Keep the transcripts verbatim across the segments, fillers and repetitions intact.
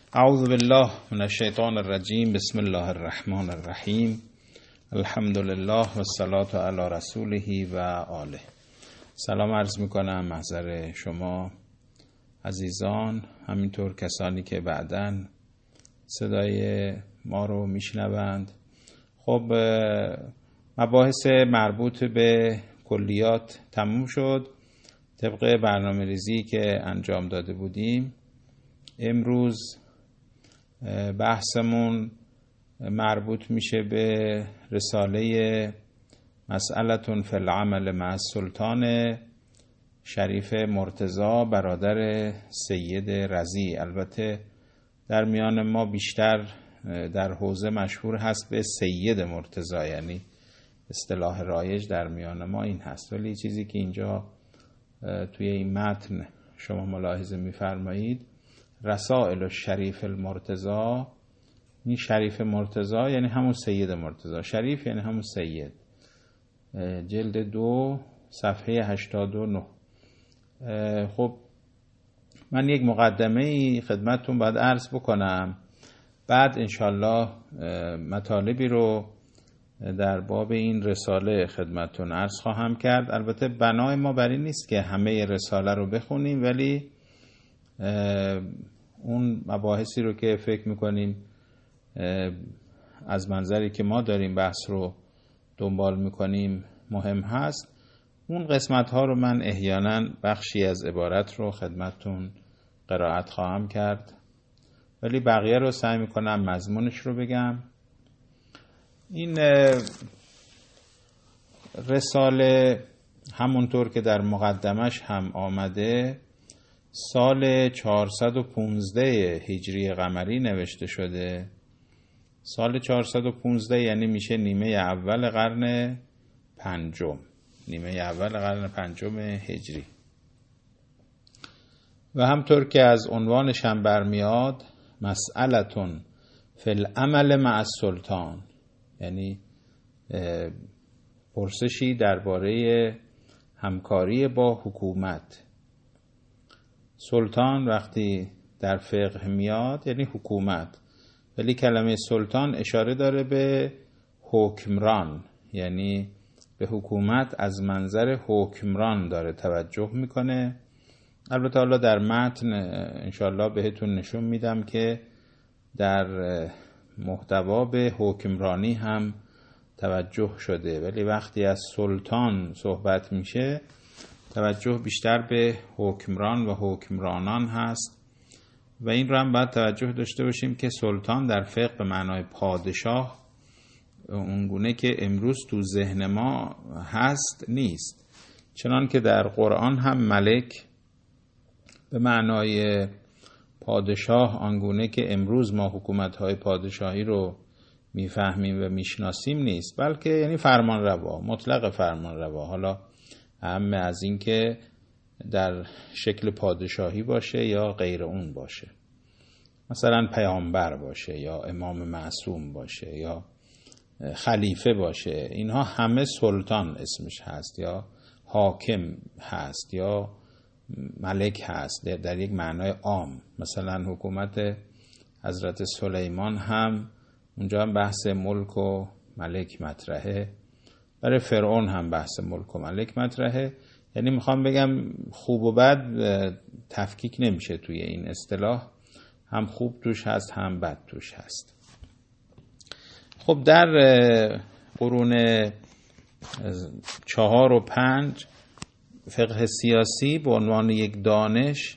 اعوذ بالله من الشیطان الرجیم. بسم الله الرحمن الرحیم. الحمد لله و الصلاة علی رسوله و آله. سلام عرض میکنم محضر شما عزیزان، همینطور کسانی که بعداً صدای ما رو میشنوند. خب مباحث مربوط به کلیات تموم شد. طبق برنامه ریزی که انجام داده بودیم، امروز بحثمون مربوط میشه به رساله مسئلة فی العمل مع السلطان شریف مرتضی برادر سید رضی. البته در میان ما بیشتر در حوزه مشهور هست به سید مرتضی، یعنی اصطلاح رایج در میان ما این هست، ولی چیزی که اینجا توی این متن شما ملاحظه میفرمایید رسائل الشریف المرتضی، این شریف مرتضی یعنی همون سید مرتضی، شریف یعنی همون سید. جلد دو صفحه هشتاد و نه. خب من یک مقدمه ای خدمتتون باید عرض بکنم، بعد انشالله مطالبی رو در باب این رساله خدمتتون عرض خواهم کرد. البته بنای ما بر این نیست که همه رساله رو بخونیم، ولی اون مباحثی رو که فکر میکنیم از منظری که ما داریم بحث رو دنبال میکنیم مهم هست، اون قسمت ها رو من احیانا بخشی از عبارت رو خدمتتون قرائت خواهم کرد، ولی بقیه رو سعی میکنم مضمونش رو بگم. این رساله همونطور که در مقدمش هم آمده سال چهارصد و پانزده هجری قمری نوشته شده. سال چهارصد و پانزده یعنی میشه نیمه اول قرن پنجم، نیمه اول قرن پنجم هجری. و همطور که از عنوانش هم برمیاد مسئلتون فی العمل مع السلطان، یعنی پرسشی درباره همکاری با حکومت. سلطان وقتی در فقه میاد یعنی حکومت، ولی کلمه سلطان اشاره داره به حکمران، یعنی به حکومت از منظر حکمران داره توجه میکنه. البته حالا در متن انشالله بهتون نشون میدم که در محتوا به حکمرانی هم توجه شده، ولی وقتی از سلطان صحبت میشه توجه بیشتر به حکمران و حکمرانان هست. و این رو هم باید توجه داشته باشیم که سلطان در فقه به معنای پادشاه اونگونه که امروز تو ذهن ما هست نیست، چنان که در قرآن هم ملک به معنای پادشاه آنگونه که امروز ما حکومت‌های پادشاهی رو میفهمیم و میشناسیم نیست، بلکه یعنی فرمان روا، مطلق فرمان روا. حالا اهم از این که در شکل پادشاهی باشه یا غیر اون باشه، مثلا پیامبر باشه یا امام معصوم باشه یا خلیفه باشه، اینها همه سلطان اسمش هست یا حاکم هست یا ملک هست در یک معنای عام. مثلا حکومت حضرت سلیمان هم اونجا هم بحث ملک و ملک مطرحه، برای فرعون هم بحث ملک و ملک مطرحه. یعنی میخوام بگم خوب و بد تفکیک نمیشه توی این اصطلاح، هم خوب توش هست هم بد توش هست. خب در قرون چهار و پنج فقه سیاسی به عنوان یک دانش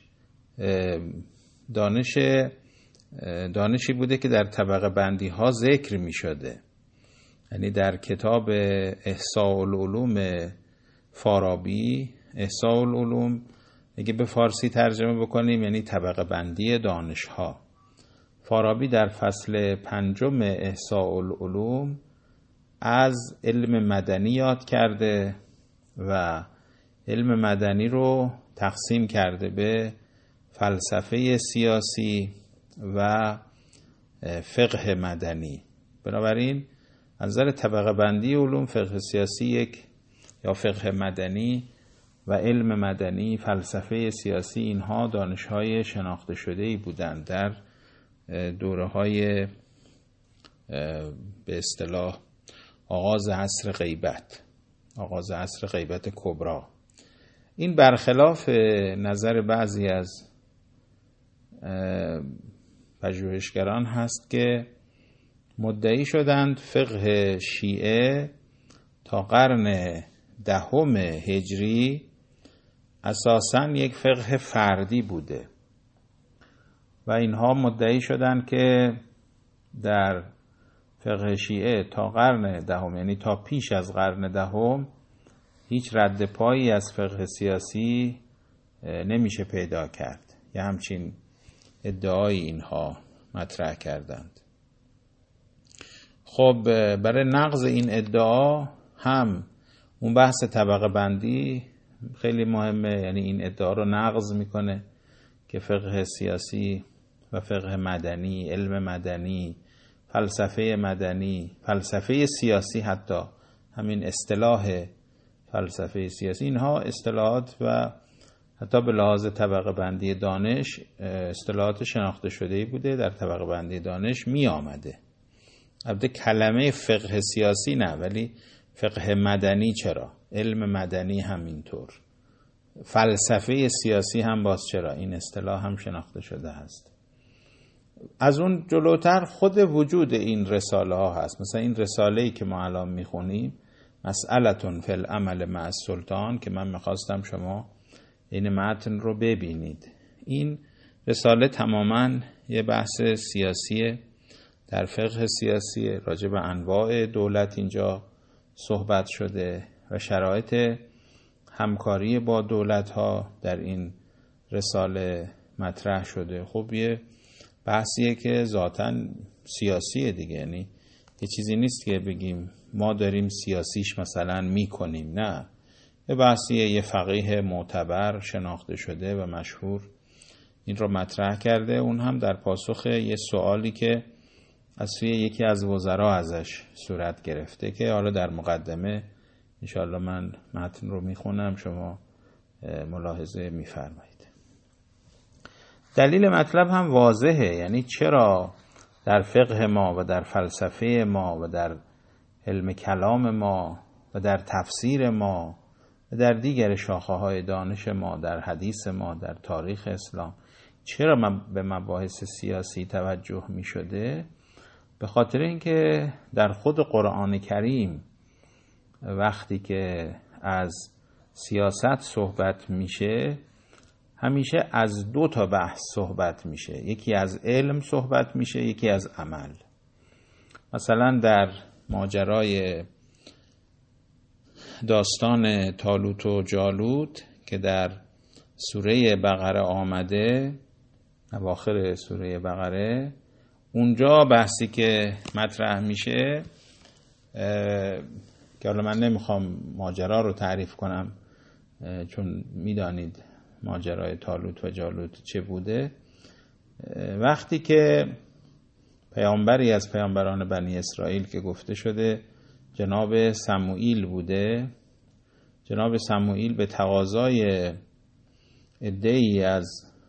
دانش دانشی بوده که در طبقه بندی ها ذکر می شده. یعنی در کتاب احصاء العلوم فارابی، احصاء العلوم اگه به فارسی ترجمه بکنیم یعنی طبقه بندی دانش ها، فارابی در فصل پنجم احصاء العلوم از علم مدنی یاد کرده و علم مدنی رو تقسیم کرده به فلسفه سیاسی و فقه مدنی. بنابراین از نظر طبقه بندی علوم فقه سیاسی یک یا فقه مدنی و علم مدنی، فلسفه سیاسی، اینها دانش‌های شناخته شده‌ای بودند در دوره های به اصطلاح آغاز عصر غیبت، آغاز عصر غیبت کبرا. این برخلاف نظر بعضی از پژوهشگران هست که مدعی شدند فقه شیعه تا قرن دهم هجری اساساً یک فقه فردی بوده و اینها مدعی شدند که در فقه شیعه تا قرن دهم، یعنی تا پیش از قرن دهم، هیچ رد پایی از فقه سیاسی نمیشه پیدا کرد. یه همچین ادعای اینها مطرح کردند. خب برای نقض این ادعا هم اون بحث طبقه بندی خیلی مهمه، یعنی این ادعا رو نقض میکنه که فقه سیاسی و فقه مدنی، علم مدنی، فلسفه مدنی، فلسفه سیاسی، حتی همین اصطلاح فلسفه سیاسی، اینها اصطلاحات و حتی به لحاظ طبقه بندی دانش اصطلاحات شناخته شده‌ای بوده، در طبقه بندی دانش می آمده. البته کلمه فقه سیاسی نه، ولی فقه مدنی چرا؟ علم مدنی همینطور، فلسفه سیاسی هم باز چرا؟ این اصطلاح هم شناخته شده هست. از اون جلوتر خود وجود این رساله ها هست. مثلا این رساله‌ای که ما الان میخونیم، مسئلتون فی العمل مع السلطان، که من میخواستم شما این متن رو ببینید. این رساله تماماً یه بحث سیاسیه، در فقه سیاسی راجع به انواع دولت اینجا صحبت شده و شرایط همکاری با دولت ها در این رساله مطرح شده. خب یه بحثیه که ذاتاً سیاسیه دیگه، یعنی یه چیزی نیست که بگیم ما داریم سیاسیش مثلا میکنیم، نه، یه بحثیه، یه فقیه معتبر شناخته شده و مشهور این رو مطرح کرده، اون هم در پاسخ یه سوالی که از سوی یکی از وزرا ازش صورت گرفته که حالا در مقدمه انشاءالله من متن رو میخونم، شما ملاحظه میفرمایید. دلیل مطلب هم واضحه، یعنی چرا در فقه ما و در فلسفه ما و در علم کلام ما و در تفسیر ما و در دیگر شاخه های دانش ما، در حدیث ما، در تاریخ اسلام، چرا به مباحث سیاسی توجه می شده؟ به خاطر اینکه در خود قرآن کریم وقتی که از سیاست صحبت میشه، همیشه از دو تا بحث صحبت میشه، یکی از علم صحبت میشه، یکی از عمل. مثلا در ماجرای داستان طالوت و جالوت که در سوره بقره آمده، اواخر سوره بقره، اونجا بحثی که مطرح میشه که حالا من نمیخوام ماجرا رو تعریف کنم چون میدانید ماجرای طالوت و جالوت چه بوده. وقتی که پیامبری از پیامبران بنی اسرائیل که گفته شده جناب سموئیل بوده، جناب سموئیل به تقاضای عده‌ای از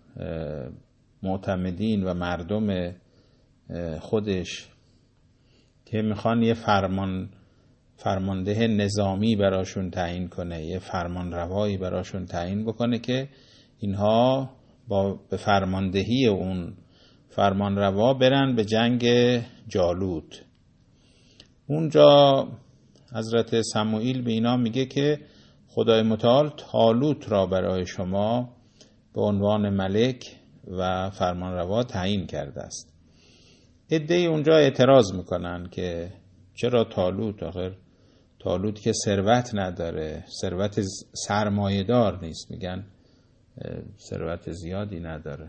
معتمدین و مردم خودش که میخوان یه فرمان فرمانده نظامی براشون تعیین کنه، یه فرمان روایی براشون تعیین بکنه که اینها با به فرماندهی اون فرمان روا برن به جنگ جالوت. اونجا حضرت سموئیل به اینا میگه که خدای متعال طالوت را برای شما به عنوان ملک و فرمان روا تعیین کرده است. عده‌ای اونجا اعتراض میکنن که چرا طالوت؟ آخر طالوت که ثروت نداره، ثروت سرمایه‌دار نیست، میگن ثروت زیادی نداره.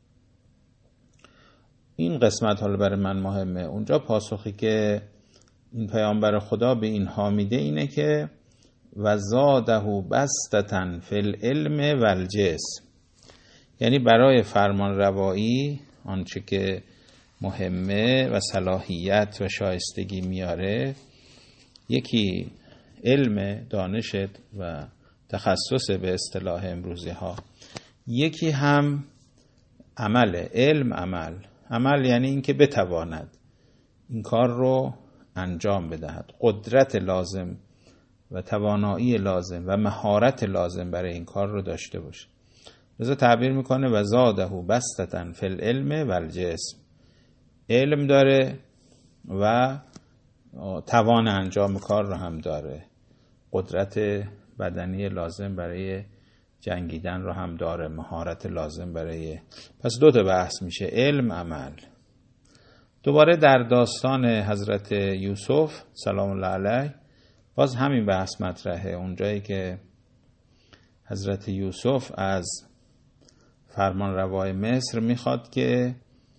این قسمت حالا برای من مهمه. اونجا پاسخی که این پیامبر خدا به اینها میده اینه که و زاده بسطة فی العلم و الجسم، یعنی برای فرمان روایی آنچه که مهمه و صلاحیت و شایستگی میاره، یکی علم دانشت و تخصص به اصطلاح امروزی ها، یکی هم عمل، علم عمل. عمل یعنی این که بتواند این کار رو انجام بدهد، قدرت لازم و توانایی لازم و مهارت لازم برای این کار رو داشته باشه. لذا تعبیر میکنه و زاده بسطة فی العلم و الجسم، علم داره و توان انجام کار رو هم داره، قدرت بدنی لازم برای جنگیدن رو هم داره، مهارت لازم برای. پس دو تا بحث میشه، علم، عمل. دوباره در داستان حضرت یوسف سلام الله علیه باز همین بحث مطرحه، اونجایی که حضرت یوسف از فرمان روای مصر میخواد که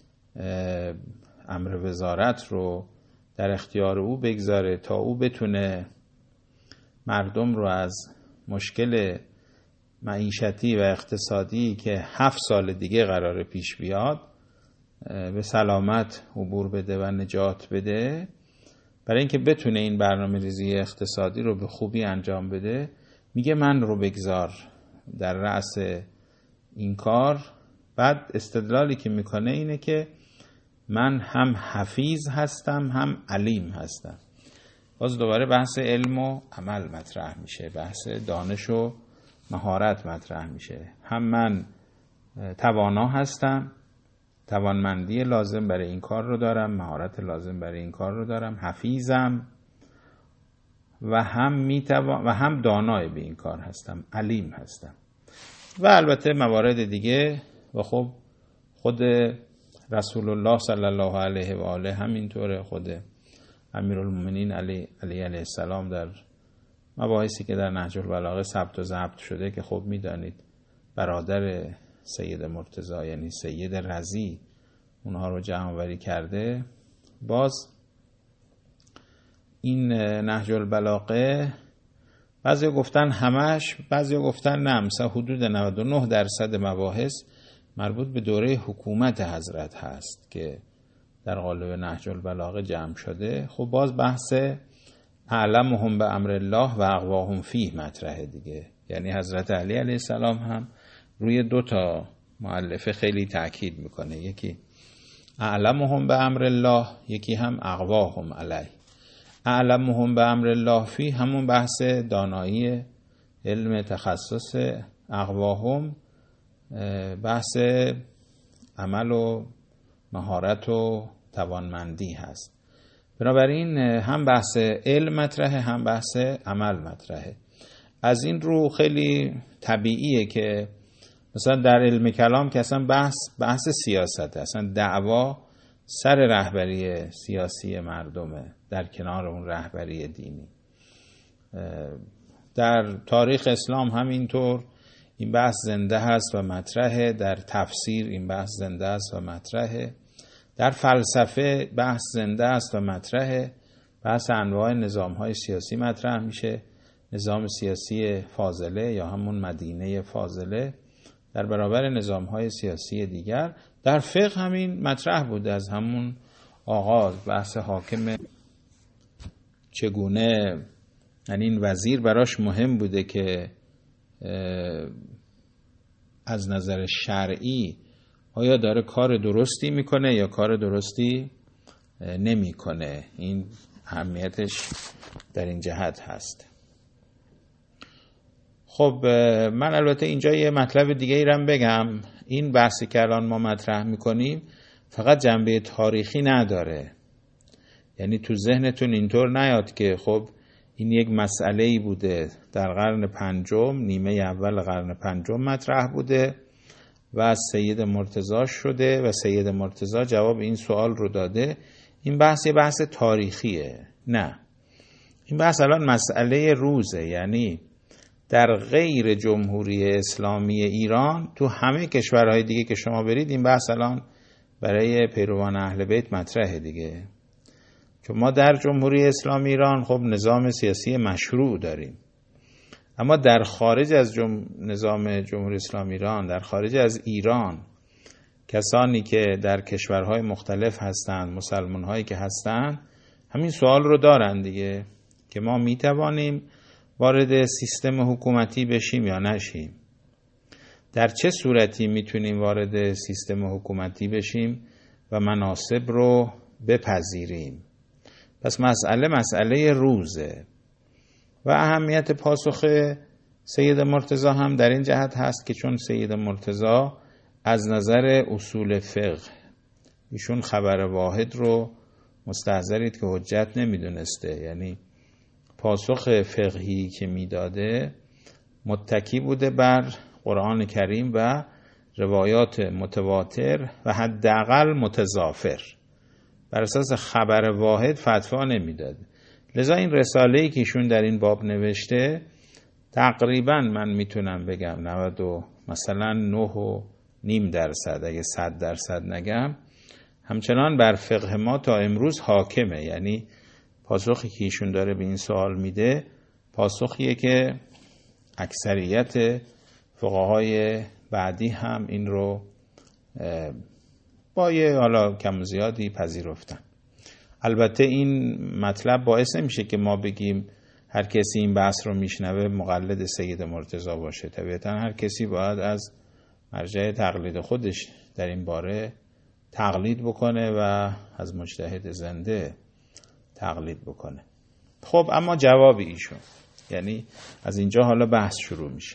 امر وزارت رو در اختیار او بگذاره تا او بتونه مردم رو از مشکل معیشتی و اقتصادی که هفت سال دیگه قراره پیش بیاد به سلامت عبور بده و نجات بده. برای اینکه بتونه این برنامه ریزی اقتصادی رو به خوبی انجام بده میگه من رو بگذار در رأس این کار. بعد استدلالی که میکنه اینه که من هم حفیظ هستم هم علیم هستم. باز دوباره بحث علم و عمل مطرح میشه، بحث دانش و مهارت مطرح میشه. هم من توانا هستم، توانمندی لازم برای این کار رو دارم، مهارت لازم برای این کار رو دارم، حفیظم و هم میتوان و هم دانای به این کار هستم، علیم هستم. و البته موارد دیگه. و خب خود رسول الله صلی الله علیه و آله همینطوره، خود امیرالمومنین علی علیه علیه السلام در مباحثی که در نهج البلاغه ثبت و ضبط شده که خب میدانید برادر سید مرتضی یعنی سید رضی اونها رو جمع آوری کرده. باز این نهج البلاغه بعضی گفتن همش، بعضی گفتن نه، مثلا حدود نود و نه درصد مباحث مربوط به دوره حکومت حضرت هست که در قالب نهج البلاغه جمع شده. خب باز بحث اعلمهم به امر الله و اقواهم فیه مطرحه دیگه، یعنی حضرت علی علیه السلام هم روی دو تا مؤلفه خیلی تاکید میکنه، یکی اعلمهم به امر الله، یکی هم اقواهم علیه. اعلمهم به امر الله فی همون بحث دانایی علم تخصص، اقواهم بحث عمل و مهارت و توانمندی هست. بنابراین هم بحث علم مطرحه هم بحث عمل مطرحه. از این رو خیلی طبیعیه که مثلا در علم کلام که اصلا بحث بحث سیاست، اصلا دعوا سر رهبری سیاسی مردمه در کنار اون رهبری دینی. در تاریخ اسلام همینطور این بحث زنده هست و مطرحه، در تفسیر این بحث زنده است و مطرحه، در فلسفه بحث زنده است و مطرحه. بحث انواع نظام‌های سیاسی مطرح میشه، نظام سیاسی فاضله یا همون مدینه فاضله در برابر نظام‌های سیاسی دیگر. در فقه همین مطرح بوده از همون آغاز، بحث حاکم چگونه، یعنی این وزیر براش مهم بوده که از نظر شرعی آیا داره کار درستی میکنه یا کار درستی نمیکنه. این اهمیتش در این جهت هست. خب من البته اینجا یه مطلب دیگه ایرم بگم. این بحثی که الان ما مطرح میکنیم فقط جنبه تاریخی نداره، یعنی تو ذهنتون اینطور نیاد که خب این یک مسئله‌ای بوده در قرن پنجم، نیمه اول قرن پنجم مطرح بوده و از سید مرتضی شده و سید مرتضی جواب این سوال رو داده. این بحث یه بحث تاریخیه. نه، این بحث الان مسئله روزه، یعنی در غیر جمهوری اسلامی ایران تو همه کشورهای دیگه که شما برید این بحث الان برای پیروان اهل بیت مطرحه دیگه. چون ما در جمهوری اسلامی ایران خب نظام سیاسی مشروع داریم، اما در خارج از جم... نظام جمهوری اسلامی ایران، در خارج از ایران، کسانی که در کشورهای مختلف هستند، مسلمان هایی که هستند، همین سوال رو دارن دیگه که ما میتوانیم وارد سیستم حکومتی بشیم یا نشیم. در چه صورتی میتونیم وارد سیستم حکومتی بشیم و مناصب رو بپذیریم. پس مسئله مسئله روزه و اهمیت پاسخ سید مرتضی هم در این جهت هست که چون سید مرتضی از نظر اصول فقه ایشون خبر واحد رو مستحضرید که حجت نمیدونسته، یعنی پاسخ فقهی که میداده متکی بوده بر قرآن کریم و روایات متواتر و حداقل متضافر، بر اساس خبر واحد فتوا نمیداده. لذا این رساله‌ای که ایشون در این باب نوشته تقریبا من میتونم بگم نود و مثلا نه و نیم درصد، اگه صد درصد نگم، همچنان بر فقه ما تا امروز حاکمه. یعنی پاسخی که ایشون داره به این سوال میده پاسخیه که اکثریت فقهای بعدی هم این رو با یه حالا کم و زیادی پذیرفتن. البته این مطلب باعث نمیشه که ما بگیم هر کسی این بحث رو میشنوه مقلد سید مرتضی باشه. طبیعتا هر کسی باید از مرجع تقلید خودش در این باره تقلید بکنه و از مجتهد زنده تقلید بکنه. خب اما جواب ایشون، یعنی از اینجا حالا بحث شروع میشه.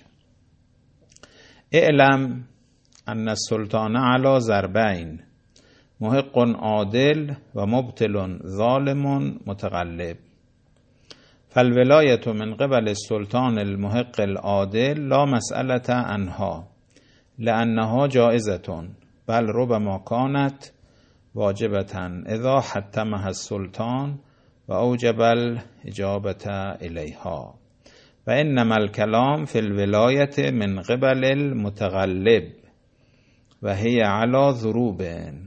اعلم ان السلطان علی ضربین محق عادل و مبطل ظالم متغلب، فالولایة من قبل السلطان المحق العادل لا مسألة عنها لأنها جائزة بل ربما كانت واجبة اذا حتمها السلطان و اوجب الاجابة الیها و انما الكلام في الولایة من قبل المتغلب و هی علی ضروب.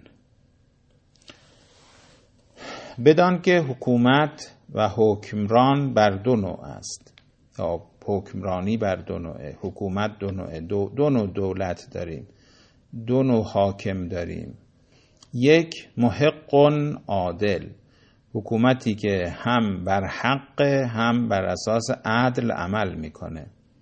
بدان که حکومت و حکمران بر دو نوع است، یا حکمرانی بر دو نوعه، حکومت دو نوعه، دو, دو نوع دولت داریم، دو نوع حاکم داریم. یک محق عادل، حکومتی که هم بر حق هم بر اساس عدل عمل میکنه.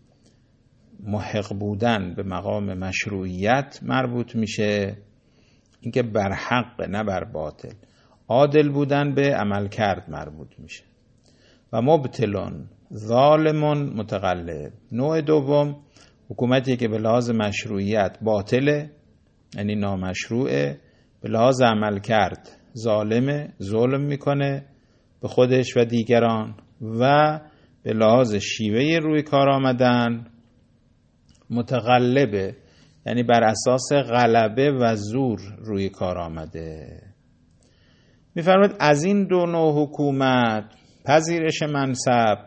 محق بودن به مقام مشروعیت مربوط میشه، اینکه بر حق نه بر باطل. عادل بودن به عمل کرد مربوط میشه. و مبطلون ظالمون متغلب، نوع دوم حکومتی که به لحاظ مشروعیت باطله، یعنی نامشروعه، به لحاظ عمل کرد ظالمه، ظلم میکنه به خودش و دیگران، و به لحاظ شیوه روی کار آمدن متغلبه، یعنی بر اساس غلبه و زور روی کار آمده. می‌فرماید از این دو نوع حکومت پذیرش منصب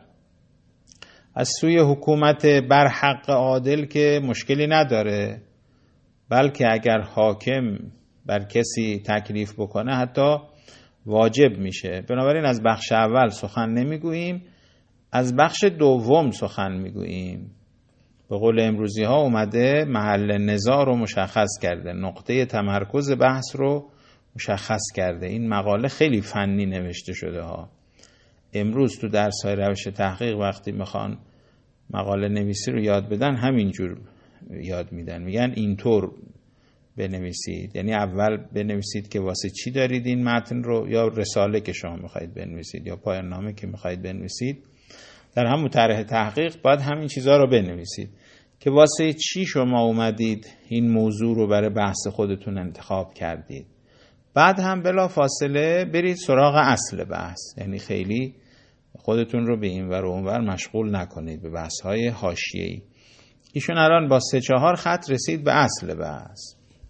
از سوی حکومت بر حق عادل که مشکلی نداره، بلکه اگر حاکم بر کسی تکلیف بکنه حتی واجب میشه. بنابراین از بخش اول سخن نمیگوییم، از بخش دوم سخن میگوییم. به قول امروزی ها اومده محل نزاع رو مشخص کرده، نقطه تمرکز بحث رو مشخص کرده. این مقاله خیلی فنی نوشته شده ها. امروز تو درس‌های روش تحقیق وقتی میخوان مقاله نویسی رو یاد بدن همینجور یاد میدن، میگن اینطور بنویسید، یعنی اول بنویسید که واسه چی دارید این متن رو، یا رساله که شما میخواید بنویسید یا پایان نامه که میخواید بنویسید، در همون طرح تحقیق باید همین چیزها رو بنویسید که واسه چی شما اومدید این موضوع رو برای بحث خودتون انتخاب کردید. بعد هم بلا فاصله برید سراغ اصل بحث، یعنی خیلی خودتون رو به این ور و اون ور مشغول نکنید به بحث‌های حاشیه‌ای. ایشون الان با سه چهار خط رسید به اصل بحث.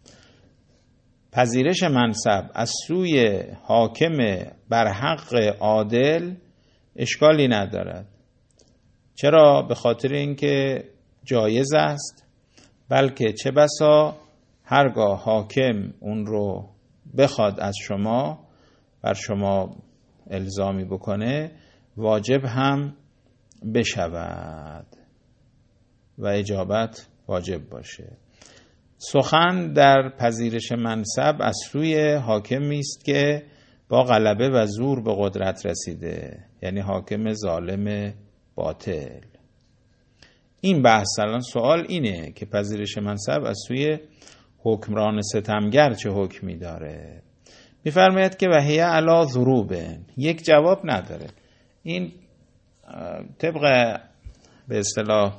پذیرش منصب از سوی حاکم بر حق عادل اشکالی ندارد. چرا؟ به خاطر اینکه جایز است، بلکه چه بسا هرگاه حاکم اون رو بخواد از شما، بر شما الزامی بکنه، واجب هم بشود و اجابت واجب باشه. سخن در پذیرش منصب از سوی حاکمی است که با غلبه و زور به قدرت رسیده، یعنی حاکم ظالم باطل. این بحث الان سوال اینه که پذیرش منصب از سوی حکمران ستمگر چه حکمی داره. میفرماید که وهیه علی ضروبه، یک جواب نداره. این طبق به اصطلاح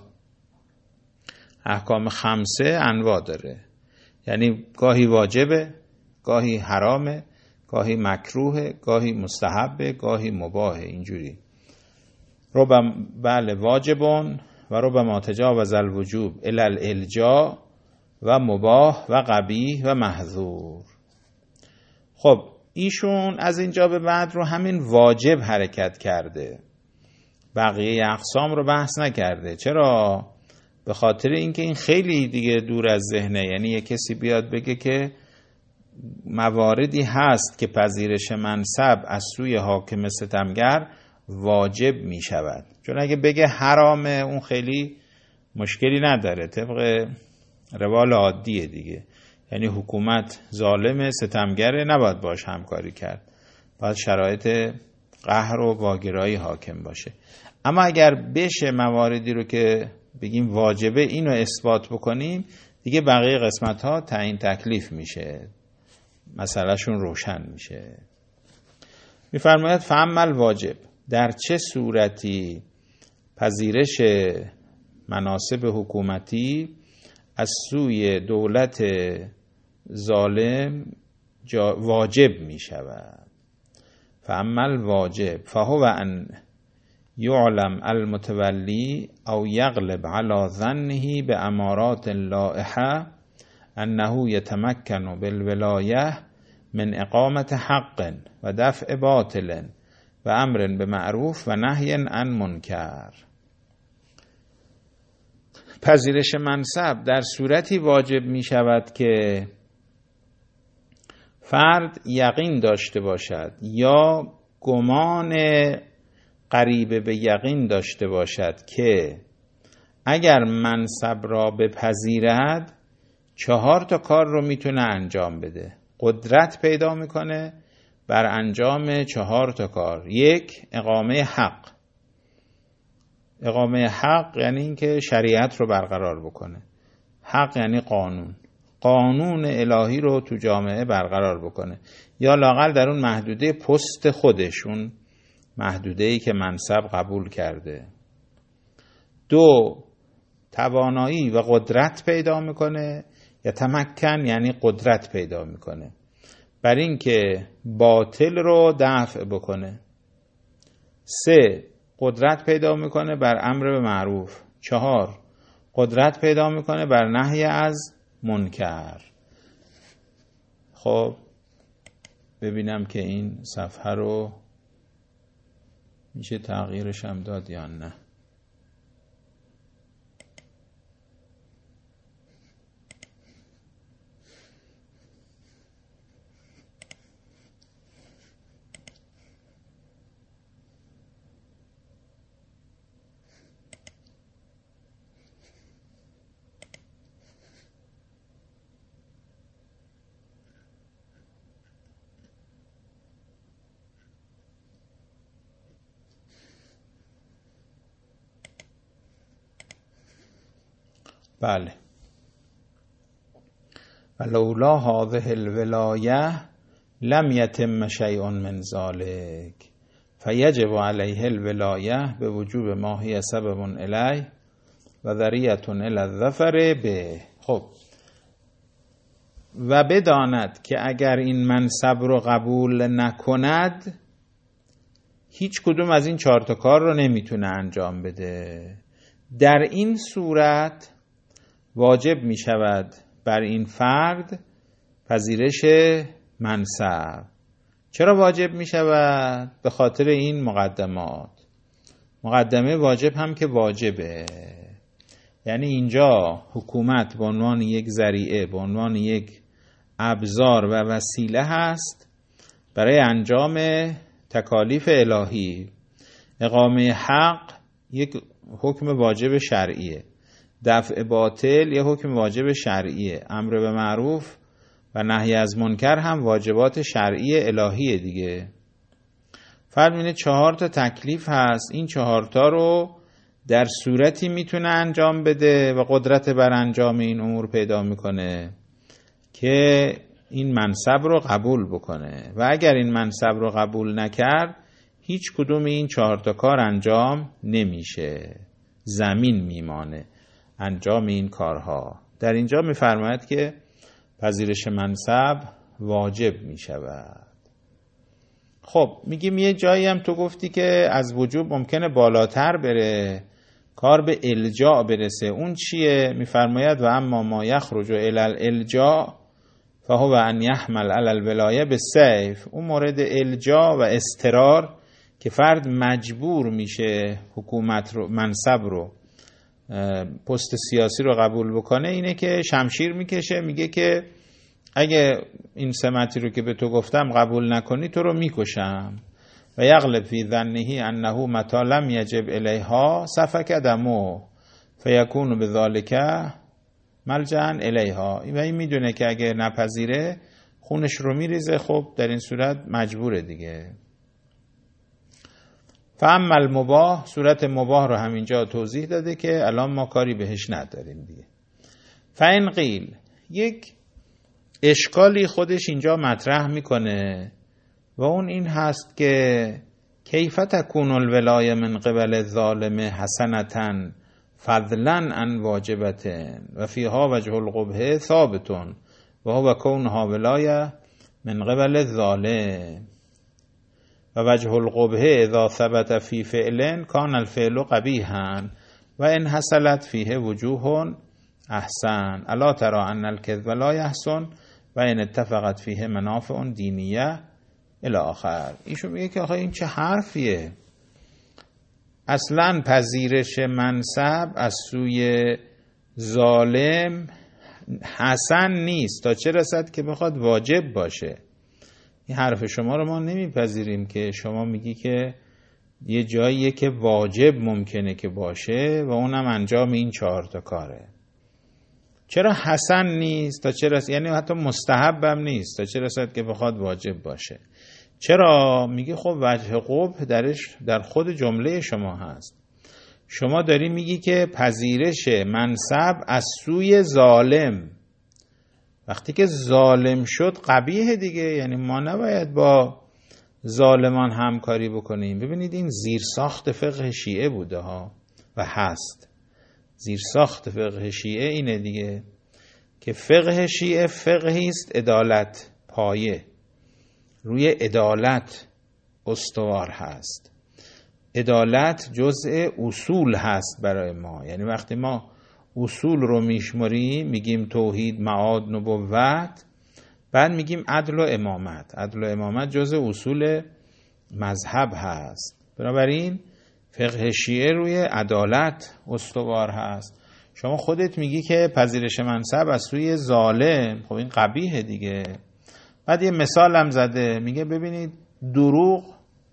احکام خمسه انواع داره، یعنی گاهی واجبه، گاهی حرامه، گاهی مکروهه، گاهی مستحبه، گاهی مباهه. اینجوری ربما بله واجبون و ربما تجاوز الوجوب الی الالجا و مباح و قبیح و محظور. خب ایشون از اینجا به بعد رو همین واجب حرکت کرده، بقیه اقسام رو بحث نکرده. چرا؟ به خاطر اینکه این خیلی دیگه دور از ذهنه. یعنی یه کسی بیاد بگه که مواردی هست که پذیرش منصب از سوی حاکم ستمگر واجب می شود، چون اگه بگه حرامه اون خیلی مشکلی نداره، طبق روال عادیه دیگه. یعنی حکومت ظالم ستمگره، نباید باش همکاری کرد، باید شرایط قهر و واگرایی حاکم باشه. اما اگر بشه مواردی رو که بگیم واجبه اینو اثبات بکنیم، دیگه بقیه قسمت ها تعیین تکلیف میشه، مسئله شون روشن میشه. میفرماید فعمل واجب، در چه صورتی پذیرش مناصب حکومتی از سوی دولت ظالم واجب می شود. فعمل واجب فهو ان یعلم المتولی او یغلب على ظنه بامارات لائحه انه یتمکن بالولایه من اقامت حق و دفع باطل و امر بمعروف و نهی عن منکر. پذیرش منصب در صورتی واجب می شود که فرد یقین داشته باشد یا گمان قریب به یقین داشته باشد که اگر منصب را بپذیرد چهار تا کار رو میتونه انجام بده. قدرت پیدا میکنه بر انجام چهار تا کار. یک، اقامه حق. اقامه حق یعنی اینکه شریعت رو برقرار بکنه. حق یعنی قانون. قانون الهی رو تو جامعه برقرار بکنه، یا لااقل در اون محدوده پست خودشون، محدوده‌ای که منصب قبول کرده. دو، توانایی و قدرت پیدا میکنه، یا تمکن یعنی قدرت پیدا میکنه بر این که باطل رو دفع بکنه. سه، قدرت پیدا میکنه بر امر به معروف. چهار، قدرت پیدا میکنه بر نهی از منکر. خب ببینم که این صفحه رو میشه تغییرش هم داد یا نه. بله. ولولا هذه الولایه لم یتم شیء من ذلک فیجب علیه الولایه به وجوب ما هی سبب الیه و ذریعه الی الظفر به. خب و بداند که اگر این منصب رو قبول نکند هیچ کدوم از این چهار تا کار رو نمیتونه انجام بده. در این صورت واجب می شود بر این فرد پذیرش منصب. چرا واجب می شود؟ به خاطر این مقدمات. مقدمه واجب هم که واجبه، یعنی اینجا حکومت به عنوان یک ذریعه، به عنوان یک ابزار و وسیله هست برای انجام تکالیف الهی. اقامه حق یک حکم واجب شرعیه، دفع باطل یه حکم واجب شرعیه، امر به معروف و نهی از منکر هم واجبات شرعی الهیه دیگه. فرمینه چهار تا تکلیف هست، این چهار تا رو در صورتی میتونه انجام بده و قدرت بر انجام این امور پیدا میکنه که این منصب رو قبول بکنه و اگر این منصب رو قبول نکرد هیچ کدوم این چهار تا کار انجام نمیشه، زمین میمانه انجام این کارها. در اینجا میفرماید که پذیرش منصب واجب میشود. خب میگیم یه جایی هم تو گفتی که از وجوب ممکنه بالاتر بره، کار به الجاء برسه. اون چیه؟ میفرماید و اما ما یخرج الی الالجاء فهو ان یحمل علی الولایه بالسیف. اون مورد الجاء و اضطرار که فرد مجبور میشه حکومت رو، منصب رو، پست سیاسی رو قبول بکنه، اینه که شمشیر میکشه، میگه که اگه این سمتی رو که به تو گفتم قبول نکنی تو رو میکشم. و یغلب فی ظنه انه متی لم یجب الیها سفک دمه فیکون بذلک ملجأ الیها. و این میدونه که اگه نپذیره خونش رو میریزه. خب در این صورت مجبوره دیگه. فاما المباح، صورت مباح رو همینجا توضیح داده که الان ما کاری بهش نداریم دیگه. فإن قیل، یک اشکالی خودش اینجا مطرح میکنه و اون این هست که کیف تکون الولایه من قبل الظالم حسنة فضلا عن واجبة و فیها وجه القبح ثابت و هو کونها ولایه من قبل الظالم و وجه القبح اذا ثبت فی فعل کان الفعل قبیحا و ان حصلت فیه وجوه احسن الا ترى ان الكذب لا يحسن و ان اتفقت فیه منافع دینیه الی آخر. ایشون میگه که آخه این چه حرفیه؟ اصلا پذیرش منصب از سوی ظالم حسن نیست تا چه رسد که بخواد واجب باشه. این حرف شما رو ما نمیپذیریم که شما میگی که یه جاییه که واجب ممکنه که باشه و اونم انجام این چهار تا کاره. چرا حسن نیست تا چه رسد؟ یعنی حتی مستحب هم نیست تا چه رسد که بخواد واجب باشه. چرا؟ میگه خب وجه قبح درش در خود جمله شما هست. شما داری میگی که پذیرش منصب از سوی ظالم، وقتی که ظالم شد قبیح دیگه، یعنی ما نباید با ظالمان همکاری بکنیم. ببینید این زیرساخت فقه شیعه بوده ها و هست. زیرساخت فقه شیعه اینه دیگه که فقه شیعه فقهی است عدالت پایه، روی عدالت استوار هست. عدالت جزء اصول هست برای ما. یعنی وقتی ما اصول رو میشماریم میگیم توحید، معاد، نبوت، بعد میگیم عدل و امامت. عدل و امامت جزء اصول مذهب هست. بنابراین فقه شیعه روی عدالت استوار هست. شما خودت میگی که پذیرش منصب از سوی ظالم، خب این قبیحه دیگه. بعد یه مثال هم زده، میگه ببینید دروغ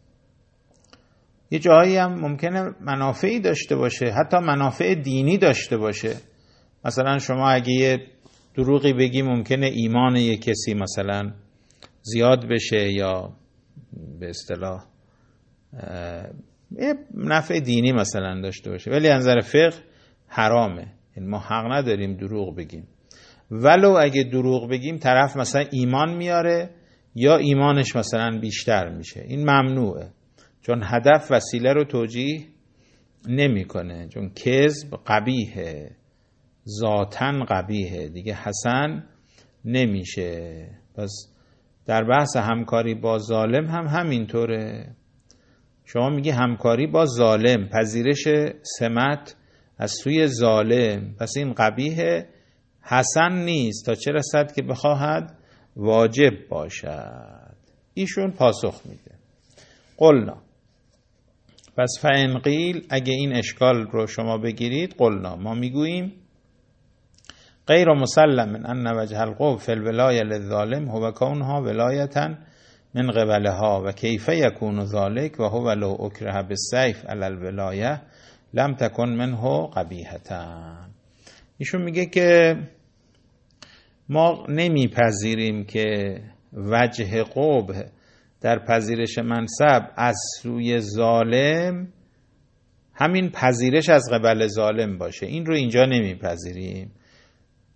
یه جایی هم ممکنه منافعی داشته باشه، حتی منافع دینی داشته باشه. مثلا شما اگه یه دروغی بگی ممکنه ایمان یه کسی مثلا زیاد بشه یا به اصطلاح یه نفع دینی مثلا داشته باشه، ولی از نظر فقه حرامه. یعنی ما حق نداریم دروغ بگیم. ولو اگه دروغ بگیم طرف مثلا ایمان میاره یا ایمانش مثلا بیشتر میشه، این ممنوعه، چون هدف وسیله رو توجیه نمیکنه. چون کذب قبیحه، ذاتن قبیحه دیگه، حسن نمیشه. پس در بحث همکاری با ظالم هم همینطوره. شما میگی همکاری با ظالم، پذیرش سمت از سوی ظالم، پس این قبیحه، حسن نیست تا چه رسد که بخواهد واجب باشد. ایشون پاسخ میده قلنا، پس فإن قیل، اگه این اشکال رو شما بگیرید، قلنا ما میگوییم غیر مسلم ان وجه القبح فی الولایه للظالم هو کونها ولایة من قبلها و کیف یکون ذلک و هو لو اکره بالسیف علی الولایه لم تکن منه قبیحة. ایشون میگه که ما نمیپذیریم که وجه قبح در پذیرش منصب از سوی ظالم همین پذیرش از قبل ظالم باشه. این رو اینجا نمیپذیریم.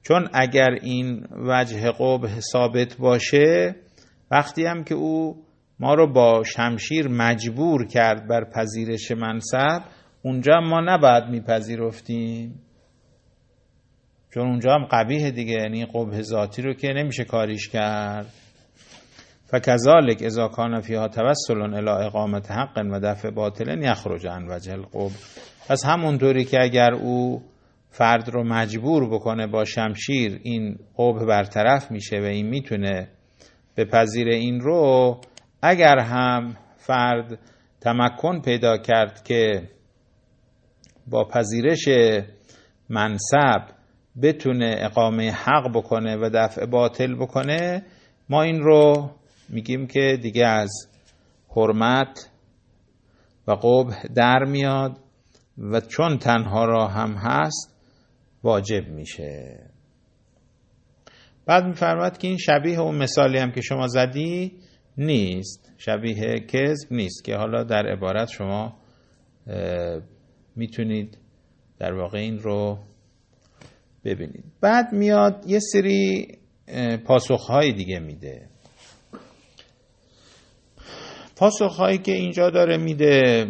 چون اگر این وجه قبح ثابت باشه، وقتی هم که او ما رو با شمشیر مجبور کرد بر پذیرش منصب، اونجا ما نباید میپذیرفتیم، چون اونجا هم قبیح دیگه، یعنی قبح ذاتی رو که نمیشه کاریش کرد. فکذالک اذا کان فیها توسل الی اقامت حق و دفع باطل یخرج عن وجه القبح. پس همونطوری که اگر او فرد رو مجبور بکنه با شمشیر، این قبح برطرف میشه و این میتونه بپذیر این رو، اگر هم فرد تمکن پیدا کرد که با پذیرش منصب بتونه اقامه حق بکنه و دفع باطل بکنه، ما این رو میگیم که دیگه از حرمت و قبح در میاد و چون تنها راه هم هست واجب میشه. بعد میفرماد که این شبیه اون مثالی هم که شما زدی نیست، شبیه کذب نیست، که حالا در عبارت شما میتونید در واقع این رو ببینید. بعد میاد یه سری پاسخهای دیگه میده. پاسخهایی که اینجا داره میده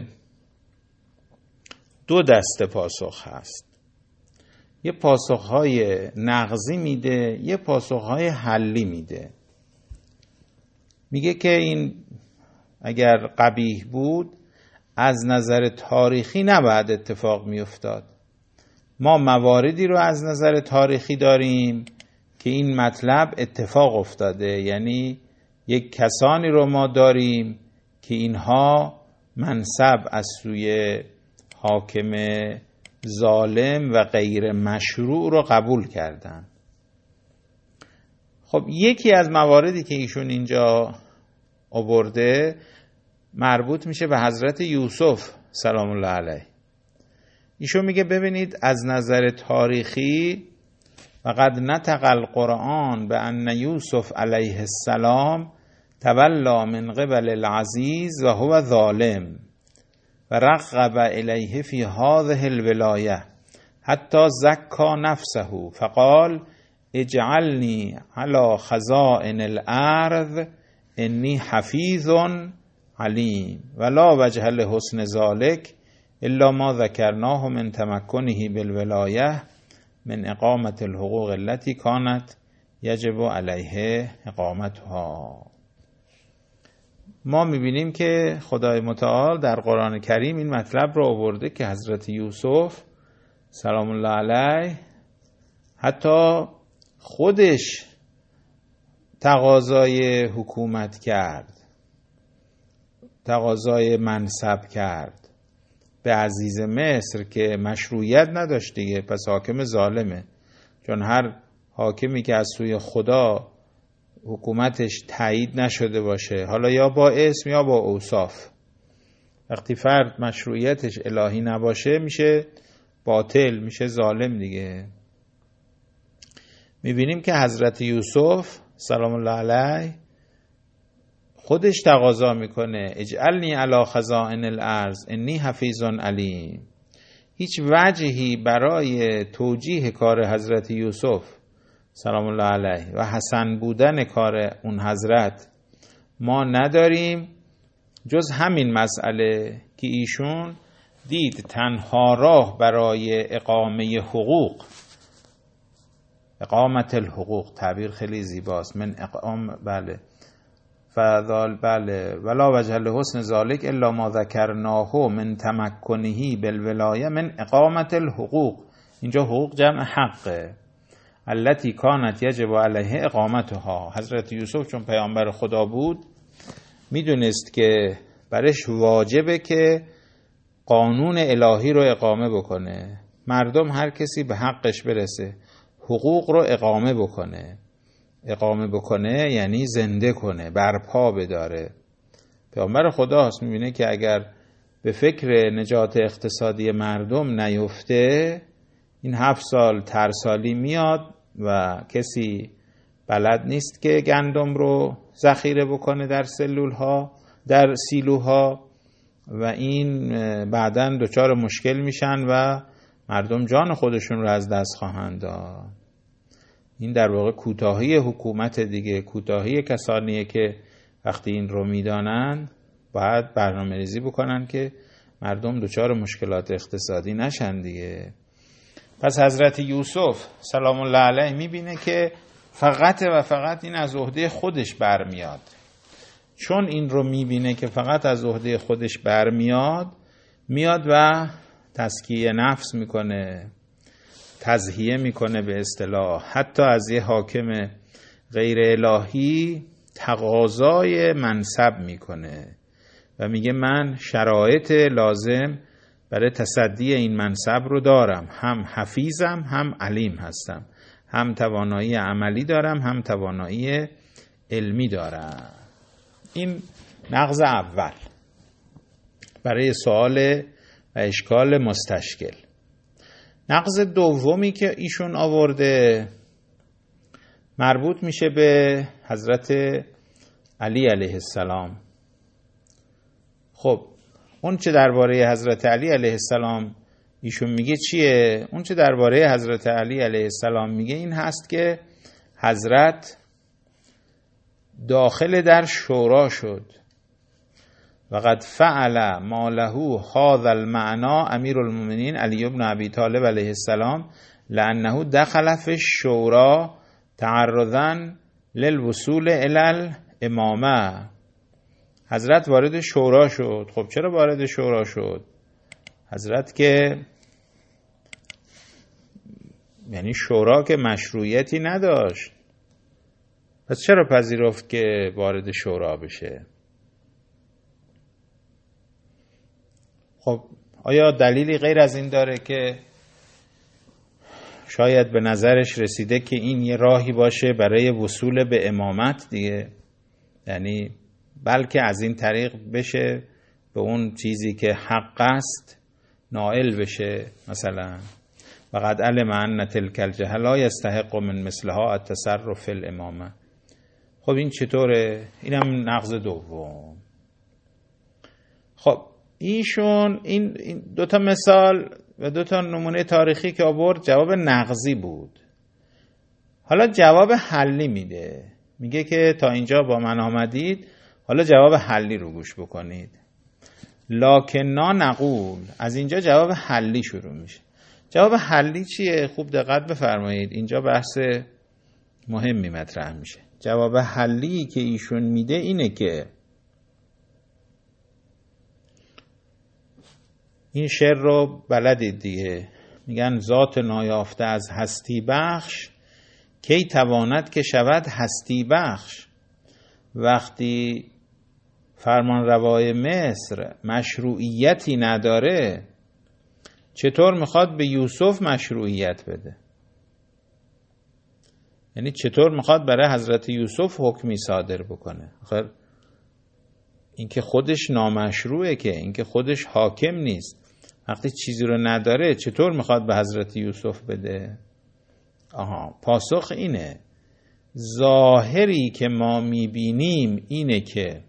دو دسته پاسخ هست. یه پاسخهای نقضی میده، یه پاسخهای حلی میده. میگه که این اگر قبیح بود از نظر تاریخی نباید اتفاق میافتاد. ما مواردی رو از نظر تاریخی داریم که این مطلب اتفاق افتاده، یعنی یک کسانی رو ما داریم که اینها منصب از سوی حاکم ظالم و غیر مشروع رو قبول کردن. خب یکی از مواردی که ایشون اینجا آورده مربوط میشه به حضرت یوسف سلام الله علیه. ایشون میگه ببینید از نظر تاریخی وقد نطق القرآن به ان یوسف علیه السلام تولا من قبل العزیز و هو ظالم و رغب الیه فی هذه الولایه حتی زکا نفسه فقال اجعلنی علی خزائن الارض انی حفیظ علیم ولا وجه لحسن ذلک الا ما ذکرناه من تمکنه بالولایه من اقامت الحقوق التي كانت یجب علیه اقامتها. ما میبینیم که خدای متعال در قرآن کریم این مطلب رو آورده که حضرت یوسف سلام الله علیه حتی خودش تقاضای حکومت کرد، تقاضای منصب کرد به عزیز مصر که مشروعیت نداشت دیگه، پس حاکم ظالمه، چون هر حاکمی که از سوی خدا حکومتش تایید نشده باشه، حالا یا با اسم یا با اوصاف، وقتی فرد مشروعیتش الهی نباشه میشه باطل، میشه ظالم دیگه. میبینیم که حضرت یوسف سلام الله علیه خودش تقاضا میکنه اجعلنی علی خزائن الارض انی حفیظ علیم. هیچ وجهی برای توجیه کار حضرت یوسف سلام الله علیه و حسن بودن کار اون حضرت ما نداریم جز همین مسئله که ایشون دید تنها راه برای اقامه حقوق، اقامت الحقوق، تعبیر خیلی زیباست، من اقام بله فذال بله ولا وجه لحسن ذلک الا ما ذکرناه من تمکنه بالولایه من اقامت الحقوق. اینجا حقوق جمع حقه، التي كانت یجب علیه اقامتها. حضرت یوسف چون پیامبر خدا بود میدونست که برش واجبه که قانون الهی رو اقامه بکنه، مردم هر کسی به حقش برسه، حقوق رو اقامه بکنه. اقامه بکنه یعنی زنده کنه، برپا بداره. پیامبر خداست، میبینه که اگر به فکر نجات اقتصادی مردم نیفته، این هفت سال ترسالی میاد و کسی بلد نیست که گندم رو ذخیره بکنه در سلولها، در سیلوها، و این بعداً دچار مشکل میشن و مردم جان خودشون رو از دست خواهند داد. این در واقع کوتاهی حکومت دیگه، کوتاهی کسانیه که وقتی این رو میدانن باید برنامه ریزی بکنن که مردم دچار مشکلات اقتصادی نشن دیگه. پس حضرت یوسف سلام الله علیه میبینه که فقط و فقط این از عهده خودش برمیاد. چون این رو میبینه که فقط از عهده خودش برمیاد، میاد و تزکیه نفس میکنه، تزهیه میکنه به اصطلاح، حتی از یه حاکم غیر الهی تقاضای منصب میکنه و میگه من شرایط لازم برای تصدی این منصب رو دارم، هم حفیظم هم علیم هستم، هم توانایی عملی دارم هم توانایی علمی دارم. این نقض اول برای سوال و اشکال مستشکل. نقض دومی که ایشون آورده مربوط میشه به حضرت علی علیه السلام. خب اون چه درباره حضرت علی علیه السلام ایشون میگه چیه؟ اون چه درباره حضرت علی علیه السلام میگه این هست که حضرت داخل در شورا شد و قد فعل ما له هذا المعنى امیر المؤمنین علی بن ابی طالب علیه السلام لانه دخل فی الشورى تعرضا للوصول الی الامامه. حضرت وارد شورا شد. خب چرا وارد شورا شد؟ حضرت که یعنی شورا که مشروعیتی نداشت، پس چرا پذیرفت که وارد شورا بشه؟ خب آیا دلیلی غیر از این داره که شاید به نظرش رسیده که این یه راهی باشه برای وصول به امامت دیگه، یعنی بلکه از این طریق بشه به اون چیزی که حق است نائل بشه مثلا؟ و قد علم ان تلک الجهه لا یستحق من مثلها التصرف فی الامامه. خب این چطوره؟ اینم نقض دوم. خب ایشون این دو تا مثال و دو تا نمونه تاریخی که آورد جواب نقضی بود. حالا جواب حلی میده، میگه که تا اینجا با من آمدید، حالا جواب حلی رو گوش بکنید. لکننا نقول، از اینجا جواب حلی شروع میشه. جواب حلی چیه؟ خوب دقت بفرمایید، اینجا بحث مهمی مطرح میشه. جواب حلی که ایشون میده اینه که این شعر رو بلدید دیگه، میگن ذات نایافته از هستی بخش کی تواند که شود هستی بخش. وقتی فرمان روای مصر مشروعیتی نداره، چطور میخواد به یوسف مشروعیت بده؟ یعنی چطور میخواد برای حضرت یوسف حکمی صادر بکنه؟ آخر این که خودش نامشروعه، که این که خودش حاکم نیست. وقتی چیزی رو نداره چطور میخواد به حضرت یوسف بده؟ آها، پاسخ اینه، ظاهری که ما میبینیم اینه که